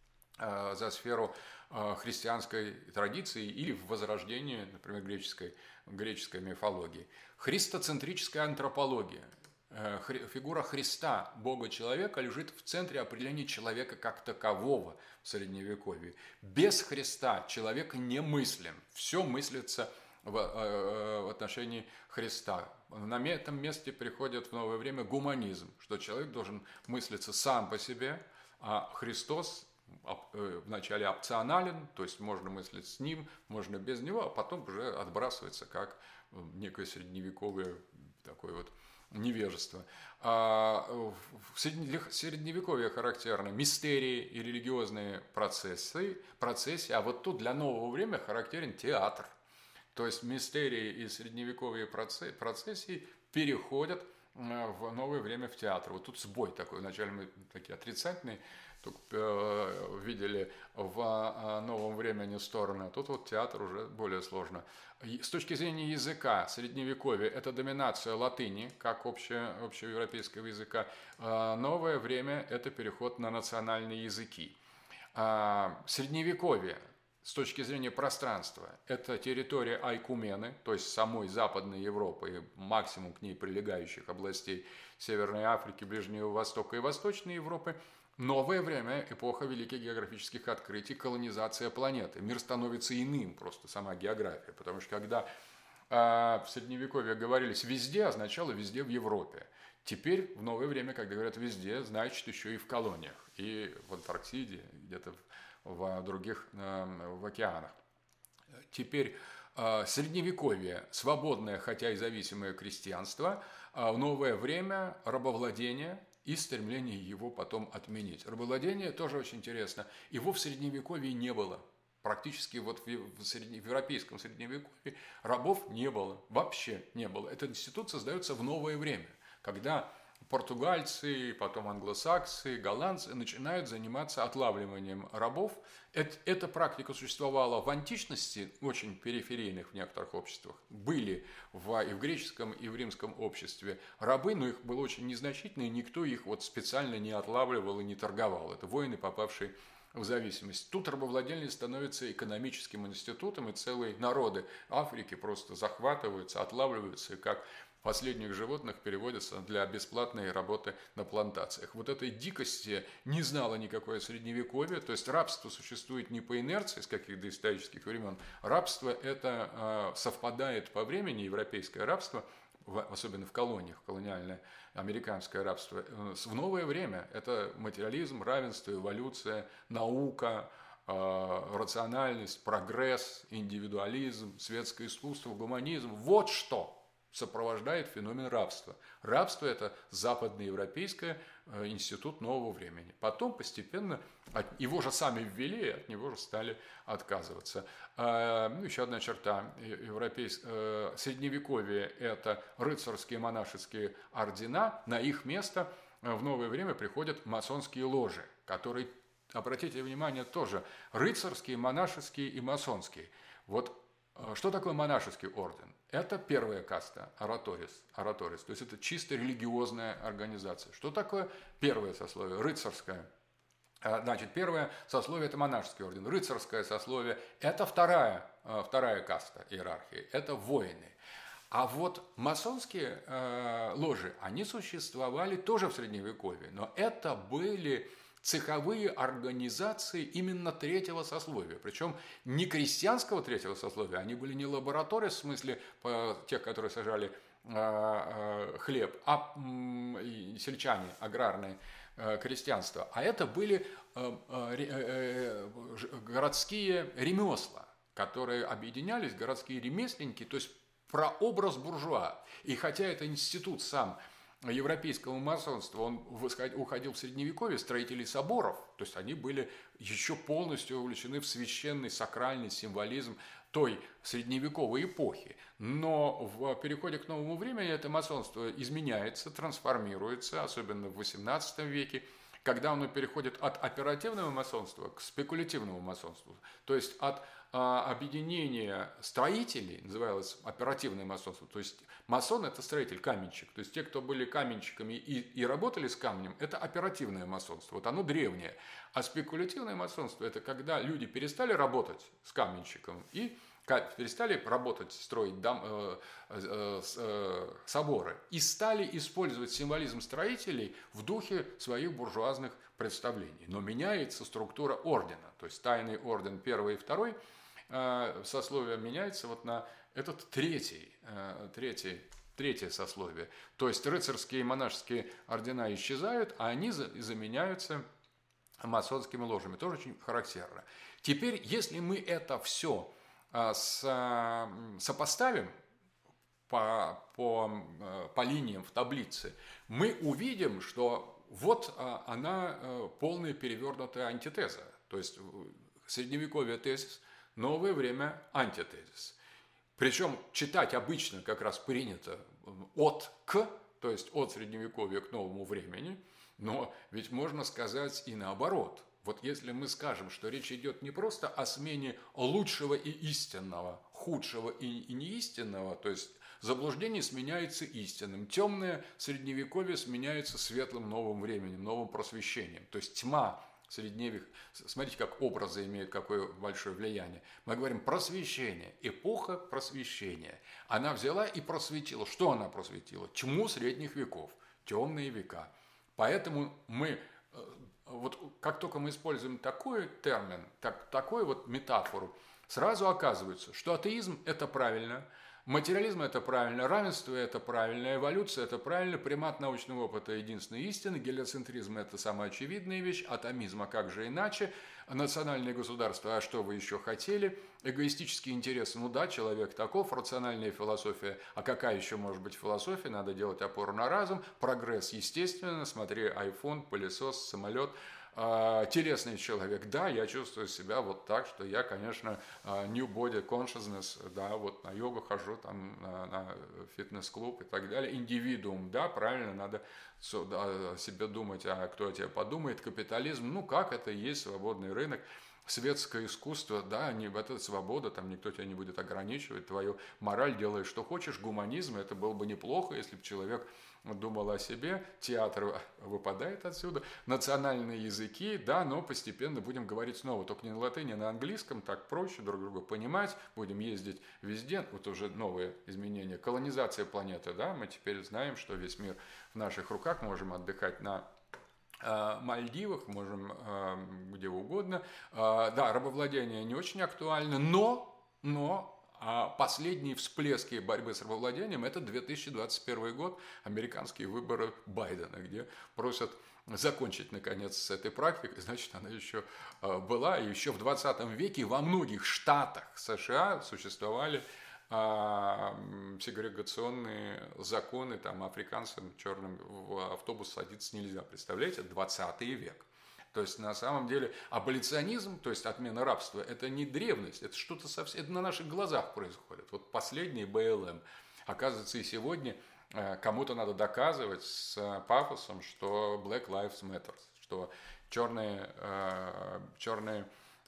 за сферу христианской традиции или в возрождении, например, греческой, греческой мифологии. Христоцентрическая антропология. Фигура Христа, Бога-человека, лежит в центре определения человека как такового в Средневековье. Без Христа человек не мыслим. Все мыслится в, в отношении Христа. На этом месте приходит в новое время гуманизм, что человек должен мыслиться сам по себе, а Христос вначале опционален, то есть можно мыслить с ним, можно без него, а потом уже отбрасывается как некое средневековое такое вот невежество. В Средневековье характерны мистерии и религиозные процессы, процессы, а вот тут для нового времени характерен театр. То есть мистерии и средневековые процессии переходят в новое время в театр. Вот тут сбой такой. Вначале мы такие отрицательные видели в новом времени стороны, а тут вот театр уже более сложно. С точки зрения языка, средневековье – это доминация латыни, как общее, общеевропейского языка. Новое время – это переход на национальные языки. Средневековье с точки зрения пространства – это территория айкумены, то есть самой Западной Европы и максимум к ней прилегающих областей Северной Африки, Ближнего Востока и Восточной Европы. Новое время – эпоха великих географических открытий, колонизация планеты. Мир становится иным, просто сама география. Потому что когда э, в Средневековье говорились «везде», означало «везде в Европе». Теперь в новое время, когда говорят «везде», значит еще и в колониях. И в Антарктиде, где-то в, в других э, в океанах. Теперь э, Средневековье – свободное, хотя и зависимое крестьянство. А в новое время – рабовладение – и стремление его потом отменить. Рабовладение тоже очень интересно. Его в Средневековье не было. Практически вот в, средне, в европейском Средневековье рабов не было. Вообще не было. Этот институт создается в новое время, когда португальцы, потом англосаксы, голландцы начинают заниматься отлавливанием рабов. Это, эта практика существовала в античности, очень периферийных в некоторых обществах. Были в, и в греческом, и в римском обществе рабы, но их было очень незначительно, и никто их вот специально не отлавливал и не торговал. Это воины, попавшие в зависимость. Тут рабовладение становится экономическим институтом, и целые народы Африки просто захватываются, отлавливаются, и как последних животных переводятся для бесплатной работы на плантациях. Вот этой дикости не знало никакое средневековье, то есть рабство существует не по инерции с каких-то исторических времен. Рабство это э, совпадает по времени, европейское рабство, в, особенно в колониях, колониальное американское рабство, э, в новое время. Это материализм, равенство, эволюция, наука, э, рациональность, прогресс, индивидуализм, светское искусство, гуманизм. Вот что сопровождает феномен рабства. Рабство – это западноевропейский институт нового времени. Потом постепенно от его же сами ввели, и от него же стали отказываться. Ну, еще одна черта европейского средневековья – это рыцарские монашеские ордена. На их место в новое время приходят масонские ложи, которые, обратите внимание, тоже рыцарские, монашеские и масонские. Вот что такое монашеский орден? Это первая каста, ораторис, ораторис, то есть это чисто религиозная организация. Что такое первое сословие? Рыцарское. Значит, первое сословие – это монашеский орден. Рыцарское сословие – это вторая, вторая каста иерархии, это воины. А вот масонские э, ложи, они существовали тоже в Средневековье, но это были цеховые организации именно третьего сословия. Причем не крестьянского третьего сословия, они были не лаборатории, в смысле тех, которые сажали хлеб, а сельчане, аграрное крестьянство. А это были городские ремесла, которые объединялись, городские ремесленники, то есть прообраз буржуа. И хотя это институт сам европейского масонства, он уходил в Средневековье, строителей соборов, то есть они были еще полностью увлечены в священный, сакральный символизм той средневековой эпохи. Но в переходе к новому времени это масонство изменяется, трансформируется, особенно в восемнадцатом веке, когда оно переходит от оперативного масонства к спекулятивному масонству, то есть от а, объединения строителей, называлось оперативное масонство, то есть масон – это строитель, каменщик, то есть те, кто были каменщиками и, и работали с камнем, это оперативное масонство, вот оно древнее. А спекулятивное масонство – это когда люди перестали работать с каменщиком и перестали работать, строить дом, э, э, э, соборы и стали использовать символизм строителей в духе своих буржуазных представлений. Но меняется структура ордена, то есть тайный орден первый и второй э, сословие меняется вот на этот третий, э, третий, третье сословие. То есть рыцарские и монашеские ордена исчезают, а они заменяются масонскими ложами. Тоже очень характерно. Теперь, если мы это все сопоставим по, по, по линиям в таблице, мы увидим, что вот она полная перевернутая антитеза. То есть средневековье тезис, новое время антитезис. Причем читать обычно как раз принято от к, то есть от средневековья к новому времени, но ведь можно сказать и наоборот. Вот если мы скажем, что речь идет не просто о смене лучшего и истинного, худшего и, и неистинного, то есть заблуждение сменяется истинным, темное средневековье сменяется светлым новым временем, новым просвещением. То есть тьма средневек, смотрите, как образы имеют какое большое влияние. Мы говорим просвещение, эпоха просвещения. Она взяла и просветила. Что она просветила? Тьму средних веков, темные века. Поэтому мы... Вот как только мы используем такой термин, так, такую вот метафору, сразу оказывается, что атеизм – это правильно, материализм – это правильно, равенство – это правильно, эволюция – это правильно, примат научного опыта – единственная истина, гелиоцентризм – это самая очевидная вещь, атомизм – а как же иначе, национальное государство – а что вы еще хотели, эгоистические интересы – ну да, человек таков, рациональная философия – а какая еще может быть философия, надо делать опору на разум, прогресс – естественно, смотри, iPhone, пылесос, самолет – телесный человек, да, я чувствую себя вот так, что я, конечно, new body consciousness, да, вот на йогу хожу, там, на, на фитнес-клуб и так далее, индивидуум, да, правильно, надо о себе думать, а кто о тебе подумает, капитализм, ну, как это и есть свободный рынок, светское искусство, да, не, это свобода, там никто тебя не будет ограничивать, твою мораль, делай, что хочешь, гуманизм, это было бы неплохо, если бы человек думал о себе, театр выпадает отсюда, национальные языки, да, но постепенно будем говорить снова, только не на латыни, а на английском, так проще друг друга понимать, будем ездить везде, вот уже новые изменения, колонизация планеты, да, мы теперь знаем, что весь мир в наших руках, можем отдыхать на Мальдивах, можем где угодно, да, рабовладение не очень актуально, но, но, А последние всплески борьбы с рабовладением – это две тысячи двадцать первый год, американские выборы Байдена, где просят закончить, наконец, с этой практикой. Значит, она еще была, и еще в двадцатом веке во многих штатах США существовали а, сегрегационные законы, там, африканцам черным в автобус садиться нельзя. Представляете, двадцатый век. То есть, на самом деле, аболиционизм, то есть отмена рабства, это не древность, это что-то совсем, это на наших глазах происходит. Вот последний бэ эл эм. Оказывается, и сегодня кому-то надо доказывать с пафосом, что Black Lives Matter, что черные, черные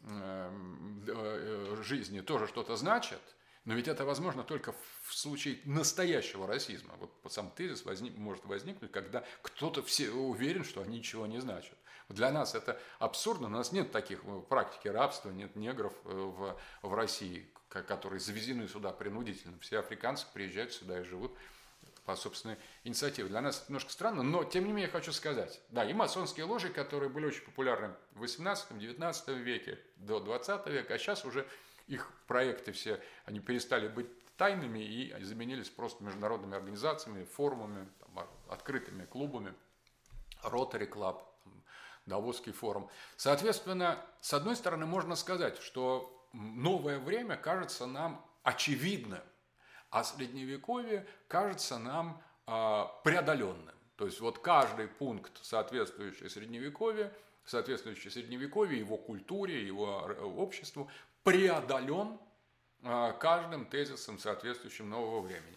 жизни тоже что-то значат, но ведь это возможно только в случае настоящего расизма. Вот сам тезис возник, может возникнуть, когда кто-то все уверен, что они ничего не значат. Для нас это абсурдно, у нас нет таких практики рабства, нет негров в, в России, которые завезены сюда принудительно. Все африканцы приезжают сюда и живут по собственной инициативе. Для нас это немножко странно, но тем не менее я хочу сказать. Да, и масонские ложи, которые были очень популярны в восемнадцатом-девятнадцатом веке до двадцатого века, а сейчас уже их проекты все, они перестали быть тайными и заменились просто международными организациями, форумами, там, открытыми клубами, Rotary Club, Давосский форум. Соответственно, с одной стороны, можно сказать, что новое время кажется нам очевидным, а средневековье кажется нам э, преодоленным. То есть вот каждый пункт, соответствующий средневековью, соответствующий средневековью, его культуре, его обществу, преодолен э, каждым тезисом, соответствующим нового времени.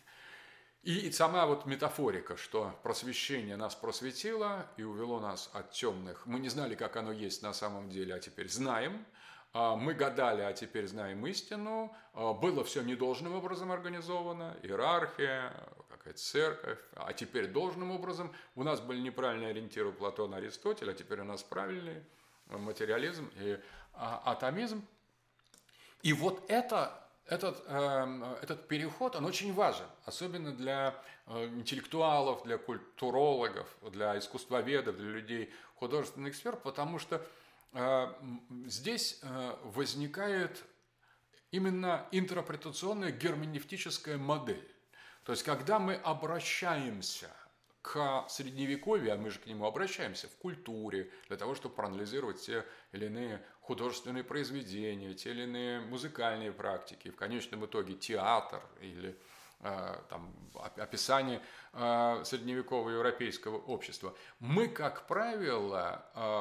И сама вот метафорика, что просвещение нас просветило и увело нас от темных. Мы не знали, как оно есть на самом деле, а теперь знаем. Мы гадали, а теперь знаем истину. Было все недолжным образом организовано, иерархия, какая-то церковь, а теперь должным образом. У нас были неправильные ориентиры Платона, Аристотеля, а теперь у нас правильный материализм и атомизм. И вот это... Этот, э, этот переход, он очень важен, особенно для э, интеллектуалов, для культурологов, для искусствоведов, для людей художественных сфер, потому что э, здесь э, возникает именно интерпретационная герменевтическая модель. То есть, когда мы обращаемся к средневековью, а мы же к нему обращаемся в культуре, для того, чтобы проанализировать те или иные художественные произведения, те или иные музыкальные практики, в конечном итоге театр или э, там, описание э, средневекового европейского общества, мы, как правило, э,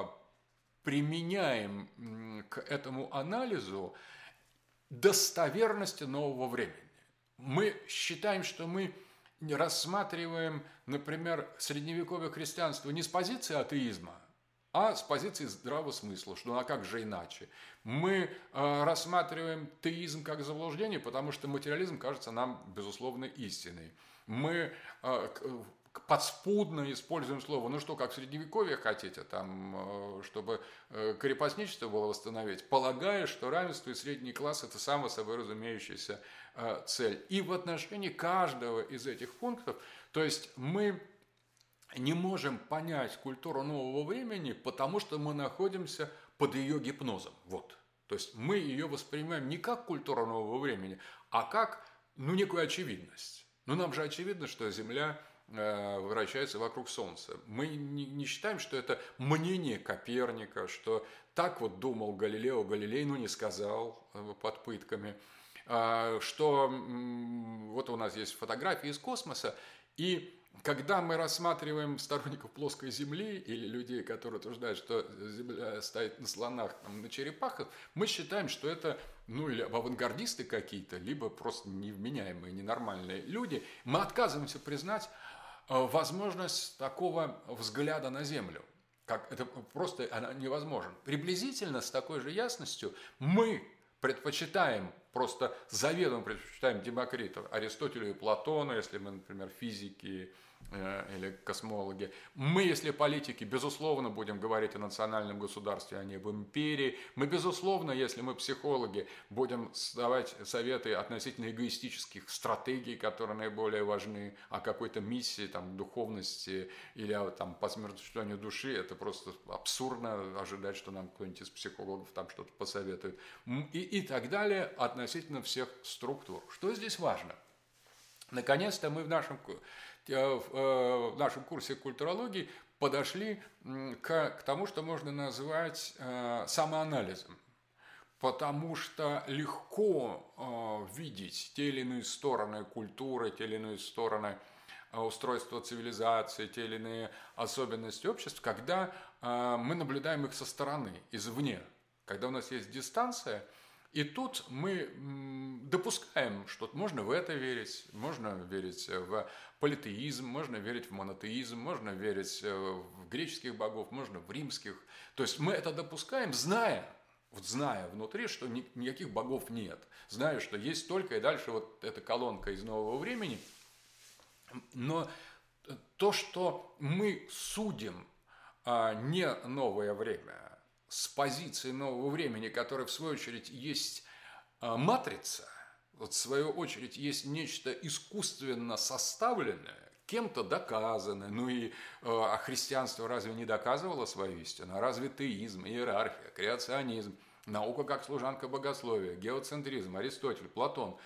применяем к этому анализу достоверность нового времени. Мы считаем, что мы рассматриваем, например, средневековое христианство не с позиции атеизма, а с позиции здравого смысла, что ну а как же иначе. Мы э, рассматриваем теизм как заблуждение, потому что материализм кажется нам, безусловно, истиной. Мы э, подспудно используем слово, ну что, как в Средневековье хотите, там, чтобы крепостничество было восстановить, полагая, что равенство и средний класс – это само собой разумеющаяся цель. И в отношении каждого из этих пунктов, то есть мы не можем понять культуру нового времени, потому что мы находимся под ее гипнозом. Вот. То есть мы ее воспринимаем не как культуру нового времени, а как ну, некую очевидность. Но нам же очевидно, что Земля вращается вокруг Солнца. Мы не считаем, что это мнение Коперника, что так вот думал Галилео Галилей, но не сказал под пытками, что вот у нас есть фотографии из космоса, и когда мы рассматриваем сторонников плоской Земли или людей, которые утверждают, что Земля стоит на слонах, там, на черепахах, мы считаем, что это ну, или авангардисты какие-то, либо просто невменяемые, ненормальные люди. Мы отказываемся признать возможность такого взгляда на Землю. Как это просто она невозможно. Приблизительно с такой же ясностью мы предпочитаем, просто заведомо предпочитаем Демокрита, Аристотеля и Платона, если мы, например, физики э, или космологи. Мы, если политики, безусловно, будем говорить о национальном государстве, а не об империи. Мы, безусловно, если мы психологи, будем давать советы относительно эгоистических стратегий, которые наиболее важны, о какой-то миссии, там, духовности или о там, посмерточению души. Это просто абсурдно ожидать, что нам кто-нибудь из психологов там что-то посоветует. И, и так далее относительно всех структур. Что здесь важно? Наконец-то мы в нашем, в нашем курсе культурологии подошли к, к тому, что можно назвать самоанализом. потому что легко э, видеть те или иные стороны культуры, те или иные стороны э, устройства цивилизации, те или иные особенности общества, когда э, мы наблюдаем их со стороны, извне, когда у нас есть дистанция. И тут мы допускаем, что можно в это верить, можно верить в политеизм, можно верить в монотеизм, можно верить в греческих богов, можно в римских. То есть мы это допускаем, зная, вот зная внутри, что ни, никаких богов нет, зная, что есть только и дальше вот эта колонка из нового времени. Но то, что мы судим а, не новое время, с позиции нового времени, которая в свою очередь есть а, матрица, вот в свою очередь есть нечто искусственно составленное, кем-то доказанное. Ну и а христианство разве не доказывало свою истину? Разве теизм, иерархия, креационизм, наука как служанка богословия, геоцентризм, Аристотель, Платон,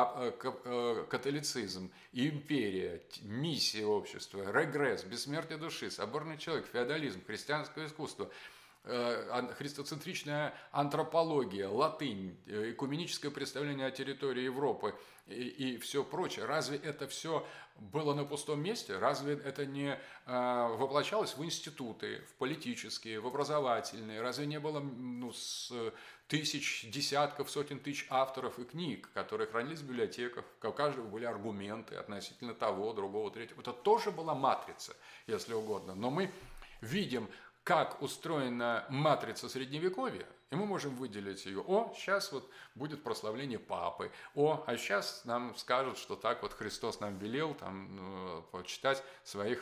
католицизм, империя, миссия общества, регресс, бессмертие души, соборный человек, феодализм, христианское искусство, христоцентричная антропология, латынь, экуменическое представление о территории Европы и, и все прочее. Разве это все было на пустом месте? Разве это не э, воплощалось в институты, в политические, в образовательные? Разве не было ну, с тысяч, десятков, сотен тысяч авторов и книг, которые хранились в библиотеках, у каждого были аргументы относительно того, другого, третьего? Это тоже была матрица, если угодно. Но мы видим, как устроена матрица Средневековья, и мы можем выделить ее. О, сейчас вот будет прославление Папы. О, а сейчас нам скажут, что так вот Христос нам велел там, ну, почитать своих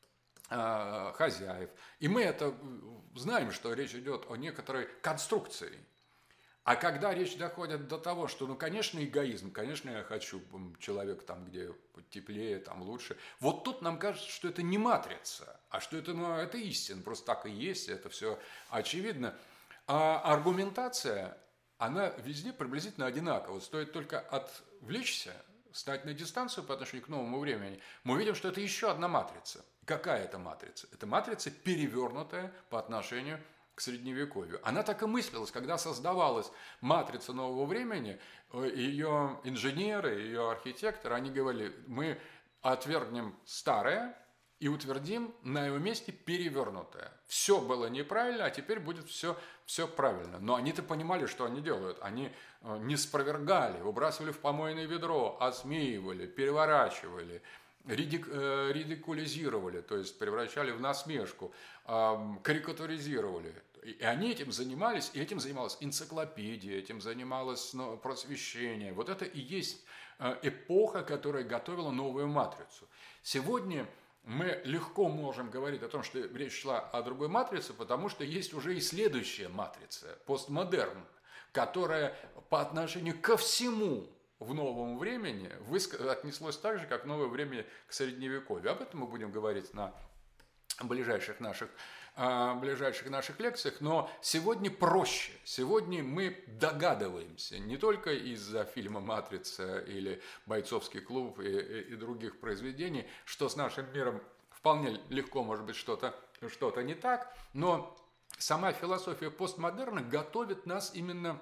э, хозяев. И мы это знаем, что речь идет о некоторой конструкции. А когда речь доходит до того, что, ну, конечно, эгоизм, конечно, я хочу человека там, где теплее, там лучше. Вот тут нам кажется, что это не матрица, а что это, ну, это истина, просто так и есть, это все очевидно. А аргументация, она везде приблизительно одинакова. Стоит только отвлечься, стать на дистанцию по отношению к новому времени, мы видим, что это еще одна матрица. Какая это матрица? Это матрица, перевернутая по отношению к Средневековью. Она так и мыслилась, когда создавалась матрица нового времени, ее инженеры, ее архитекторы, они говорили, мы отвергнем старое и утвердим на его месте перевернутое. Все было неправильно, а теперь будет все, все правильно. Но они-то понимали, что они делают. Они не спровергали, выбрасывали в помойное ведро, осмеивали, переворачивали, ридикулизировали, то есть превращали в насмешку, карикатуризировали. И они этим занимались, и этим занималась энциклопедия, этим занималось ну, просвещение. Вот это и есть эпоха, которая готовила новую матрицу. Сегодня мы легко можем говорить о том, что речь шла о другой матрице, потому что есть уже и следующая матрица, постмодерн, которая по отношению ко всему в новом времени отнеслось так же, как новое время к Средневековью. Об этом мы будем говорить на ближайших наших, ближайших наших лекциях, но сегодня проще. Сегодня мы догадываемся, не только из-за фильма «Матрица» или «Бойцовский клуб» и, и, и других произведений, что с нашим миром вполне легко может быть что-то, что-то не так, но сама философия постмодерна готовит нас именно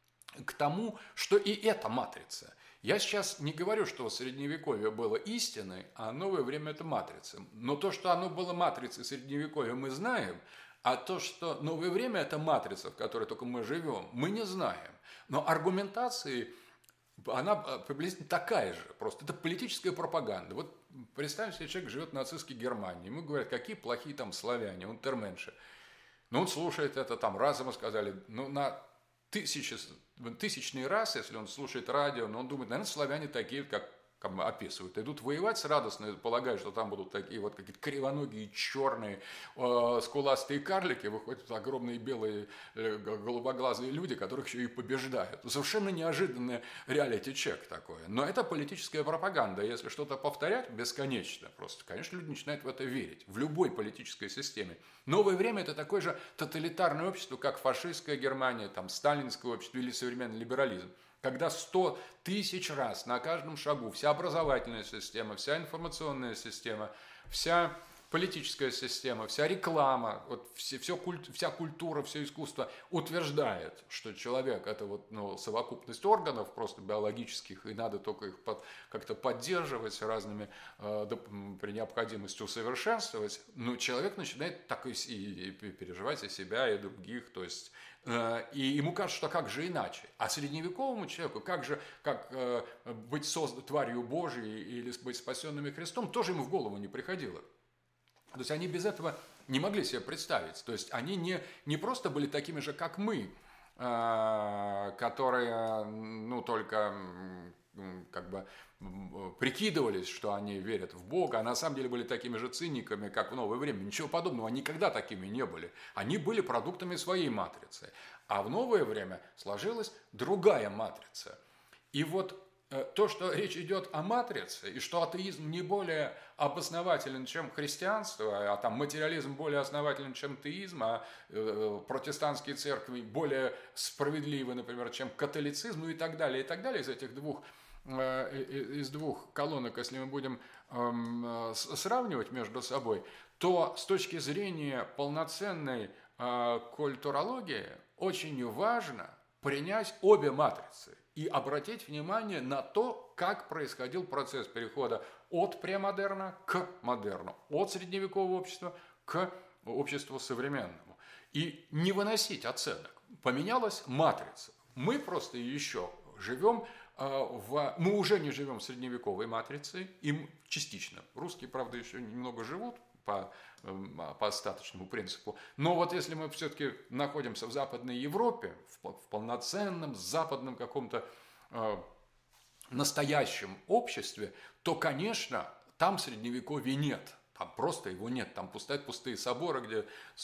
к тому, что и это матрица. Я сейчас не говорю, что Средневековье было истиной, а новое время – это матрица. Но то, что оно было матрицей Средневековья, мы знаем, а то, что новое время – это матрица, в которой только мы живем, мы не знаем. Но аргументации, она приблизительно такая же, просто это политическая пропаганда. Вот представим себе, человек живет в нацистской Германии, ему говорят, какие плохие там славяне, унтерменши. Но он слушает это, там разом сказали, ну, на тысячи, тысячный раз, если он слушает радио, но он думает, наверное, славяне такие, как, как описывают, идут воевать радостно, полагая, что там будут такие вот какие-то кривоногие, черные, э, скуластые карлики, выходят огромные белые э, голубоглазые люди, которых еще и побеждают. Совершенно неожиданный реалити-чек такое. Но это политическая пропаганда. Если что-то повторять бесконечно, просто, конечно, люди начинают в это верить. В любой политической системе. Новое время – это такое же тоталитарное общество, как фашистская Германия, там, сталинское общество или современный либерализм. Когда сто тысяч раз на каждом шагу вся образовательная система, вся информационная система, вся политическая система, вся реклама, вот все, все культ, вся культура, все искусство утверждает, что человек – это вот, ну, совокупность органов просто биологических, и надо только их под, как-то поддерживать разными, э, при необходимости усовершенствовать. Но человек начинает так и, и, и переживать и себя, и других, то есть… И ему кажется, что как же иначе. А средневековому человеку, как же как, э, быть создан, тварью Божией или быть спасенными Христом, тоже ему в голову не приходило. То есть они без этого не могли себе представить. То есть они не, не просто были такими же, как мы, э, которые, ну, только как бы прикидывались, что они верят в Бога, а на самом деле были такими же циниками, как в новое время. Ничего подобного, они никогда такими не были. Они были продуктами своей матрицы. А в новое время сложилась другая матрица. И вот то, что речь идет о матрице, и что атеизм не более обоснователен, чем христианство, а там материализм более основателен, чем теизм, а э, протестантские церкви более справедливы, например, чем католицизм, ну и так далее, и так далее, из этих двух из двух колонок, если мы будем э, сравнивать между собой, то с точки зрения полноценной э, культурологии очень важно принять обе матрицы и обратить внимание на то, как происходил процесс перехода от премодерна к модерну, от средневекового общества к обществу современному. И не выносить оценок. Поменялась матрица. Мы просто еще живем в... Мы уже не живем в средневековой матрице, им частично. Русские, правда, еще немного живут по, по остаточному принципу. Но вот если мы все-таки находимся в Западной Европе, в, в полноценном западном каком-то э, настоящем обществе, то, конечно, там средневековья нет. Там просто его нет. Там пустые, пустые соборы, где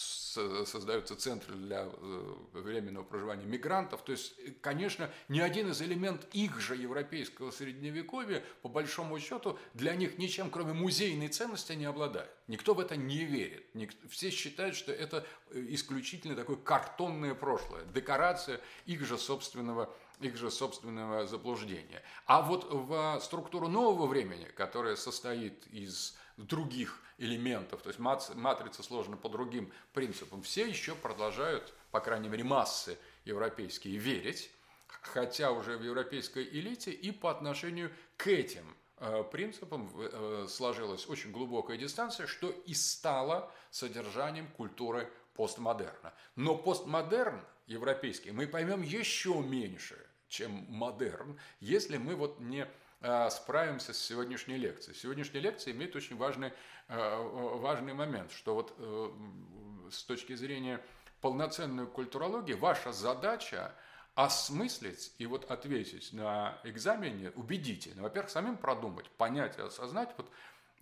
создаются центры для временного проживания мигрантов. То есть, конечно, ни один из элементов их же европейского средневековья, по большому счету, для них ничем, кроме музейной ценности, не обладает. Никто в это не верит. Все считают, что это исключительно такое картонное прошлое, декорация их же собственного их же собственного заблуждения. А вот в структуру нового времени, которая состоит из других элементов, то есть матрица сложена по другим принципам, все еще продолжают, по крайней мере, массы европейские верить, хотя уже в европейской элите и по отношению к этим принципам сложилась очень глубокая дистанция, что и стало содержанием культуры постмодерна. Но постмодерн европейский мы поймем еще меньше, чем модерн, если мы вот не э, справимся с сегодняшней лекцией. Сегодняшняя лекция имеет очень важный, э, важный момент, что вот э, с точки зрения полноценной культурологии ваша задача осмыслить и вот ответить на экзамене убедительно. Во-первых, самим продумать, понять и осознать, вот,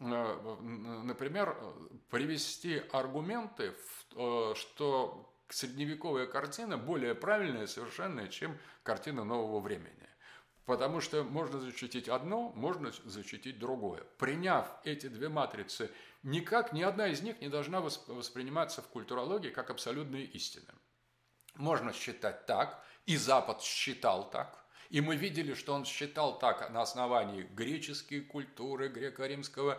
э, например, привести аргументы, в, э, что средневековая картина более правильная, совершенная, чем картина нового времени. Потому что можно защитить одно, можно защитить другое. Приняв эти две матрицы, никак ни одна из них не должна восприниматься в культурологии как абсолютная истина. Можно считать так, и Запад считал так, и мы видели, что он считал так на основании греческой культуры, греко-римского,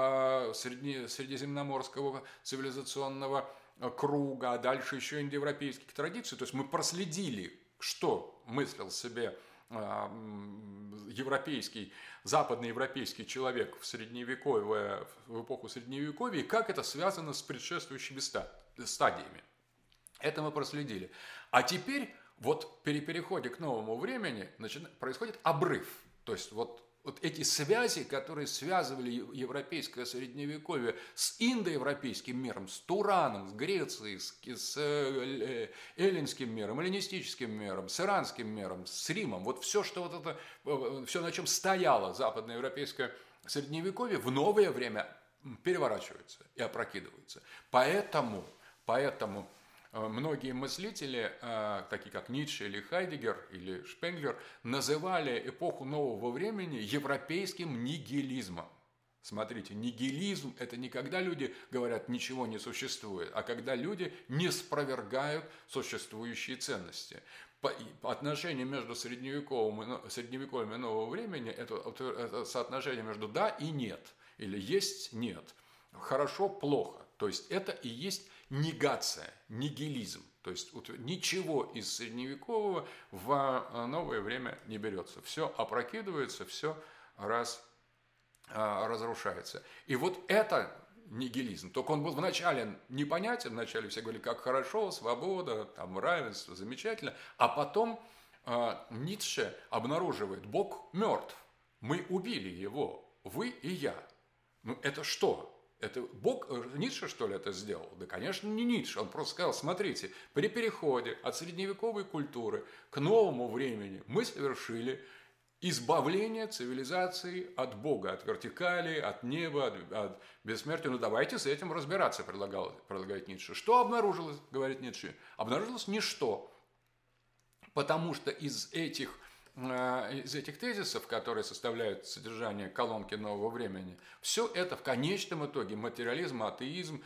э, средне, средиземноморского цивилизационного круга, а дальше еще индоевропейских традиций. То есть мы проследили, что мыслил себе э, европейский, западноевропейский человек в средневековье, в эпоху средневековья, и как это связано с предшествующими стадиями. Это мы проследили. А теперь вот при переходе к новому времени начинает, происходит обрыв. То есть вот Вот эти связи, которые связывали европейское средневековье с индоевропейским миром, с Тураном, с Грецией, с, с э, эллинским миром, эллинистическим миром, с иранским миром, с Римом, вот все, что вот это, все, на чем стояло западноевропейское средневековье, в новое время переворачивается и опрокидывается. Поэтому, поэтому многие мыслители, такие как Ницше или Хайдеггер или Шпенглер, называли эпоху нового времени европейским нигилизмом. Смотрите, нигилизм – это не когда люди говорят «ничего не существует», а когда люди не спровергают существующие ценности. По отношение между средневековым и, средневековьем и нового времени – это, это соотношение между «да» и «нет», или «есть», «нет». хорошо, плохо. То есть это и есть негация, нигилизм. То есть ничего из средневекового в новое время не берется. Все опрокидывается, все раз, разрушается. И вот это нигилизм. Только он был вначале непонятен, вначале все говорили, как хорошо, свобода, там, равенство, замечательно. А потом э, Ницше обнаруживает, Бог мертв, мы убили его, вы и я. Ну это что? Это Бог, Ницше, что ли, это сделал? Да, конечно, не Ницше. Он просто сказал, смотрите, при переходе от средневековой культуры к новому времени мы совершили избавление цивилизации от Бога, от вертикали, от неба, от, от бессмертия. Ну, давайте с этим разбираться, предлагал, предлагает Ницше. Что обнаружилось, говорит Ницше? Обнаружилось ничто. Потому что из этих, э, из этих тезисов, которые составляют содержание колонки нового времени, все это в конечном итоге материализм, атеизм,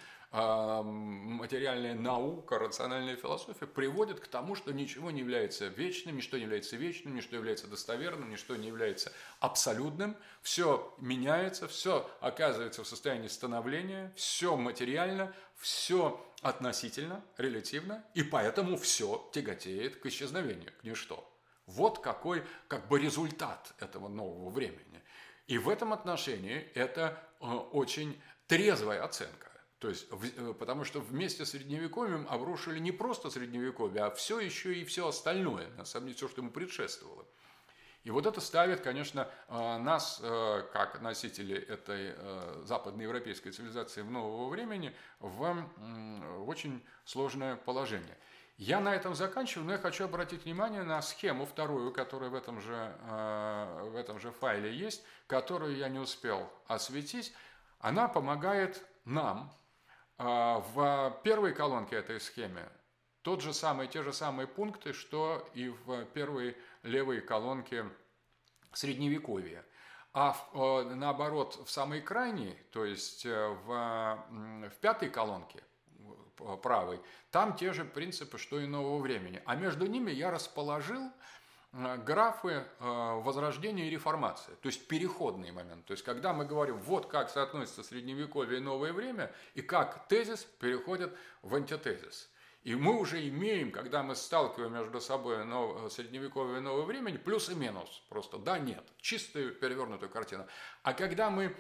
материальная наука, рациональная философия приводит к тому, что ничего не является вечным, ничто не является вечным, ничто является достоверным, ничто не является абсолютным. Все меняется, все оказывается в состоянии становления, все материально, все относительно, релятивно, и поэтому все тяготеет к исчезновению, к ничто. Вот какой как бы результат этого нового времени. И в этом отношении это очень трезвая оценка. То есть, потому что вместе с Средневековьем обрушили не просто Средневековье, а все еще и все остальное, на самом деле все, что ему предшествовало. И вот это ставит, конечно, нас, как носителей этой западноевропейской цивилизации в нового времени, в очень сложное положение. Я на этом заканчиваю, но я хочу обратить внимание на схему вторую, которая в этом же, в этом же файле есть, которую я не успел осветить. Она помогает нам в первой колонке этой схемы тот же самый, те же самые пункты, что и в первой левой колонке Средневековья. А в, наоборот, в самой крайней, то есть в, в пятой колонке, правой, там те же принципы, что и нового времени. А между ними я расположил графы Возрождения и Реформации, то есть переходный момент. То есть когда мы говорим, вот как соотносится Средневековье и новое время, и как тезис переходит в антитезис. И мы уже имеем, когда мы сталкиваем между собой нов... Средневековье и новое время, плюс и минус. Просто да, нет. Чистую перевернутую картину. А когда мы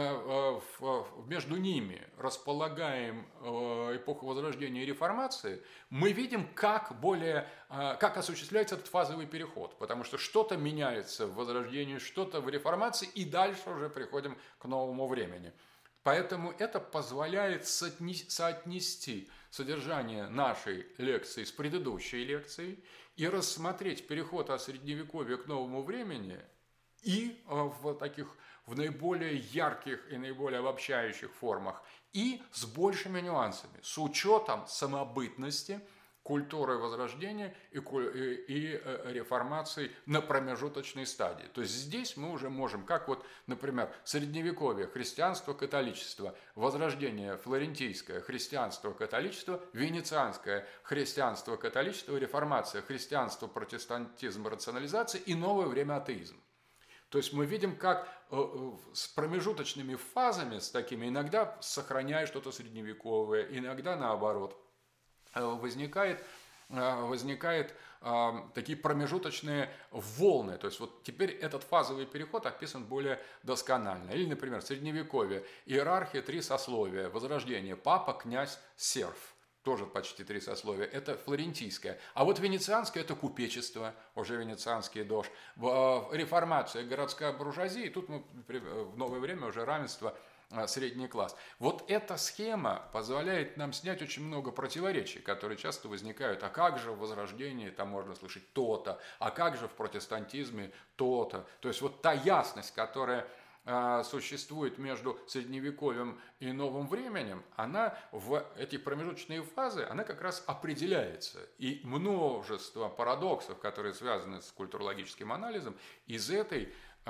между ними располагаем эпоху Возрождения и Реформации, мы видим, как, более, как осуществляется этот фазовый переход. Потому что что-то меняется в Возрождении, что-то в Реформации, и дальше уже приходим к новому времени. Поэтому это позволяет соотнести содержание нашей лекции с предыдущей лекцией и рассмотреть переход от Средневековья к новому времени и в таких в наиболее ярких и наиболее обобщающих формах, и с большими нюансами, с учетом самобытности культуры Возрождения и, и, и реформации на промежуточной стадии. То есть здесь мы уже можем, как вот, например, Средневековье, христианство, католичество, Возрождение, флорентийское, христианство, католичество, венецианское, христианство, католичество, реформация, христианство, протестантизм, рационализация и новое время атеизм. То есть мы видим, как э, с промежуточными фазами, с такими, иногда сохраняя что-то средневековое, иногда наоборот, э, возникает, э, возникает э, такие промежуточные волны. То есть вот теперь этот фазовый переход описан более досконально. Или, например, средневековье, иерархия, три сословия, Возрождение, папа, князь, серф. Тоже почти три сословия, это флорентийское. А вот венецианское – это купечество, уже венецианский дож. Реформация, городская буржуазия, и тут мы в новое время уже равенство, средний класс. Вот эта схема позволяет нам снять очень много противоречий, которые часто возникают. А как же в Возрождении там можно слышать то-то, а как же в протестантизме то-то. То есть вот та ясность, которая существует между Средневековьем и новым временем, она в эти промежуточные фазы, она как раз определяется. И множество парадоксов, которые связаны с культурологическим анализом, из этой э,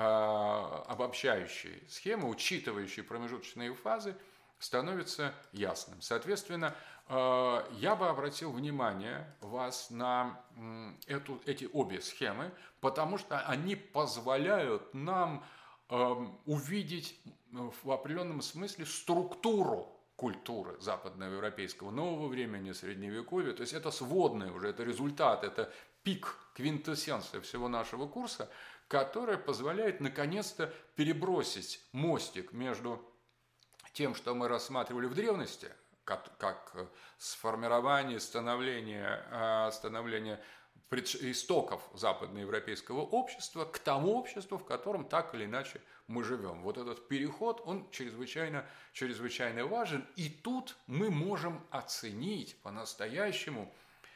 обобщающей схемы, учитывающей промежуточные фазы, становится ясным. Соответственно, э, я бы обратил внимание вас на э, эту, эти обе схемы, потому что они позволяют нам увидеть в определенном смысле структуру культуры западноевропейского нового времени, средневековья. То есть это сводное уже, это результат, это пик, квинтэссенция всего нашего курса, который позволяет наконец-то перебросить мостик между тем, что мы рассматривали в древности, как, как сформирование, становление, становление истоков западноевропейского общества к тому обществу, в котором так или иначе мы живем. Вот этот переход, он чрезвычайно, чрезвычайно важен. И тут мы можем оценить по-настоящему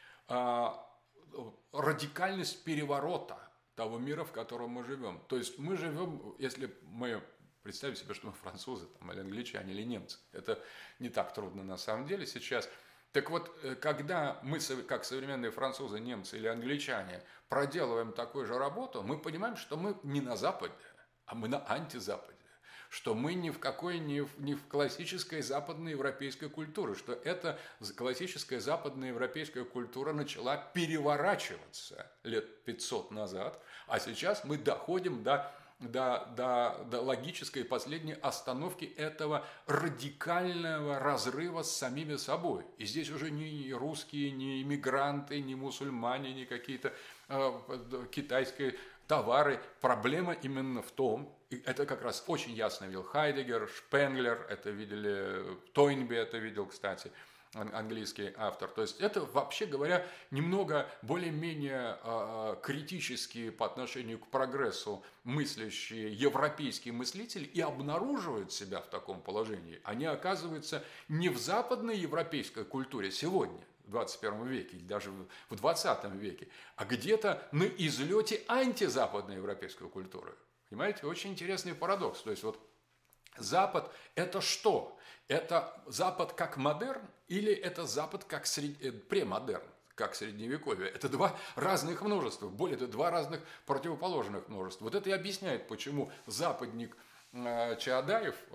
а, радикальность переворота того мира, в котором мы живем. То есть мы живем, если мы представим себе, что мы французы, там, или англичане, или немцы, это не так трудно на самом деле сейчас. Так вот, когда мы, как современные французы, немцы или англичане, проделываем такую же работу, мы понимаем, что мы не на Западе, а мы на антизападе. Что мы ни в какой, ни в, ни в классической западноевропейской культуре, что эта классическая западноевропейская культура начала переворачиваться лет пятьсот назад, а сейчас мы доходим до... До, до, до логической последней остановки этого радикального разрыва с самими собой. И здесь уже ни русские, ни иммигранты, ни мусульмане, ни какие-то э, китайские товары. Проблема именно в том, и это как раз очень ясно видел Хайдеггер, Шпенглер, это видели, Тойнби это видел, кстати, английский автор. То есть это, вообще говоря, немного более-менее э, критические по отношению к прогрессу мыслящие европейские мыслители и обнаруживают себя в таком положении. Они оказываются не в западной европейской культуре сегодня, в двадцать первом веке, или даже в двадцатом веке, а где-то на излете антизападной европейской культуры. Понимаете, очень интересный парадокс. То есть вот Запад – это что? Это Запад как модерн или это Запад как сред... премодерн, как средневековье? Это два разных множества, более это два разных противоположных множества. Вот это и объясняет, почему западник э, Чаадаев, э,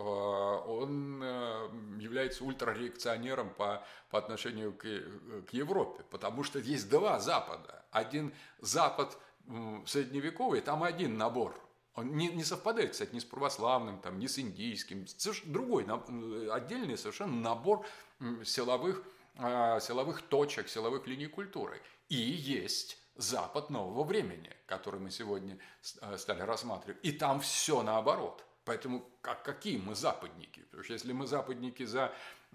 он э, является ультрареакционером по, по отношению к, к Европе, потому что есть два Запада. Один Запад э, средневековый, там один набор. Он не, не совпадает, кстати, ни с православным, там, ни с индийским. Совершенно другой, отдельный совершенно набор силовых, силовых точек, силовых линий культуры. И есть Запад нового времени, который мы сегодня стали рассматривать. И там все наоборот. Поэтому как, какие мы западники? Потому что если мы западники за,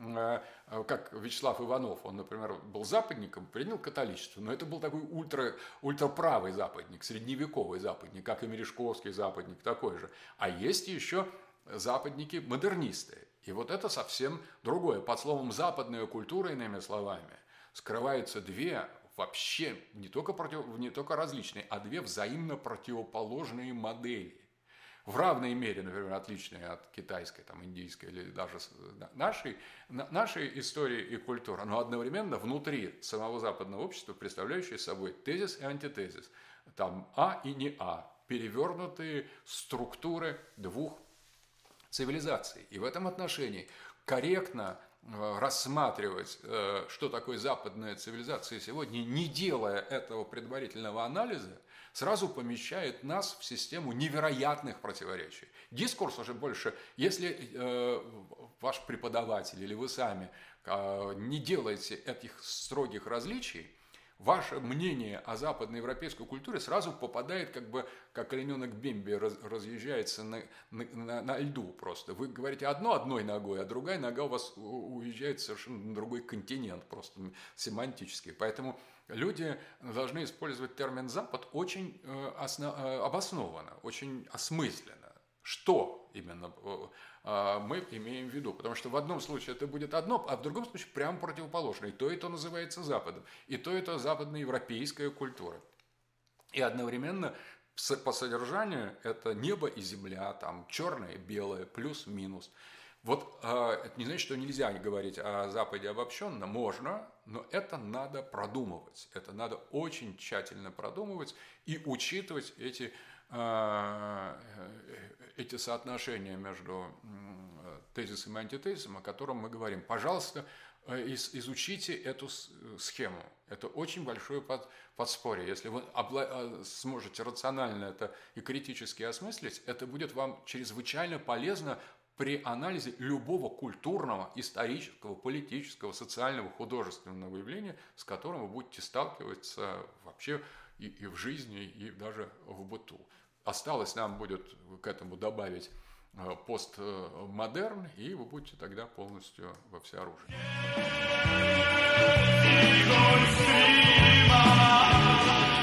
как Вячеслав Иванов, он, например, был западником, принял католичество, но это был такой ультра, ультраправый западник, средневековый западник, как и Мережковский западник, такой же. А есть еще западники-модернисты. И вот это совсем другое. Под словом «западная культура», иными словами, скрываются две вообще не только, против, не только различные, а две взаимно противоположные модели. В равной мере, например, отличные от китайской, там, индийской или даже нашей, нашей истории и культуры, но одновременно внутри самого западного общества, представляющие собой тезис и антитезис. Там А и не А, перевернутые структуры двух цивилизаций. И в этом отношении корректно рассматривать, что такое западная цивилизация сегодня, не делая этого предварительного анализа, сразу помещает нас в систему невероятных противоречий. Дискурс уже больше, если э, ваш преподаватель или вы сами э, не делаете этих строгих различий, ваше мнение о западноевропейской культуре сразу попадает, как бы, как олененок Бемби раз, разъезжается на, на, на льду просто. Вы говорите одно одной ногой, а другая нога у вас уезжает совершенно на другой континент, просто семантически. Поэтому люди должны использовать термин «Запад» очень э, основ, э, обоснованно, очень осмысленно. Что именно э, мы имеем в виду? Потому что в одном случае это будет одно, а в другом случае прямо противоположное. И то, и то называется Западом. И то, и то западноевропейская культура. И одновременно по содержанию это небо и земля, там черное и белое, плюс-минус. Вот э, это не значит, что нельзя говорить о Западе обобщенно, можно, но это надо продумывать. Это надо очень тщательно продумывать и учитывать эти, э, эти соотношения между тезисом и антитезисом, о котором мы говорим. Пожалуйста, изучите эту схему. Это очень большое подспорье. Если вы сможете рационально это и критически осмыслить, это будет вам чрезвычайно полезно при анализе любого культурного, исторического, политического, социального, художественного явления, с которым вы будете сталкиваться вообще и, и в жизни, и даже в быту. Осталось нам будет к этому добавить постмодерн, и вы будете тогда полностью во всеоружии. Игорь Стрима.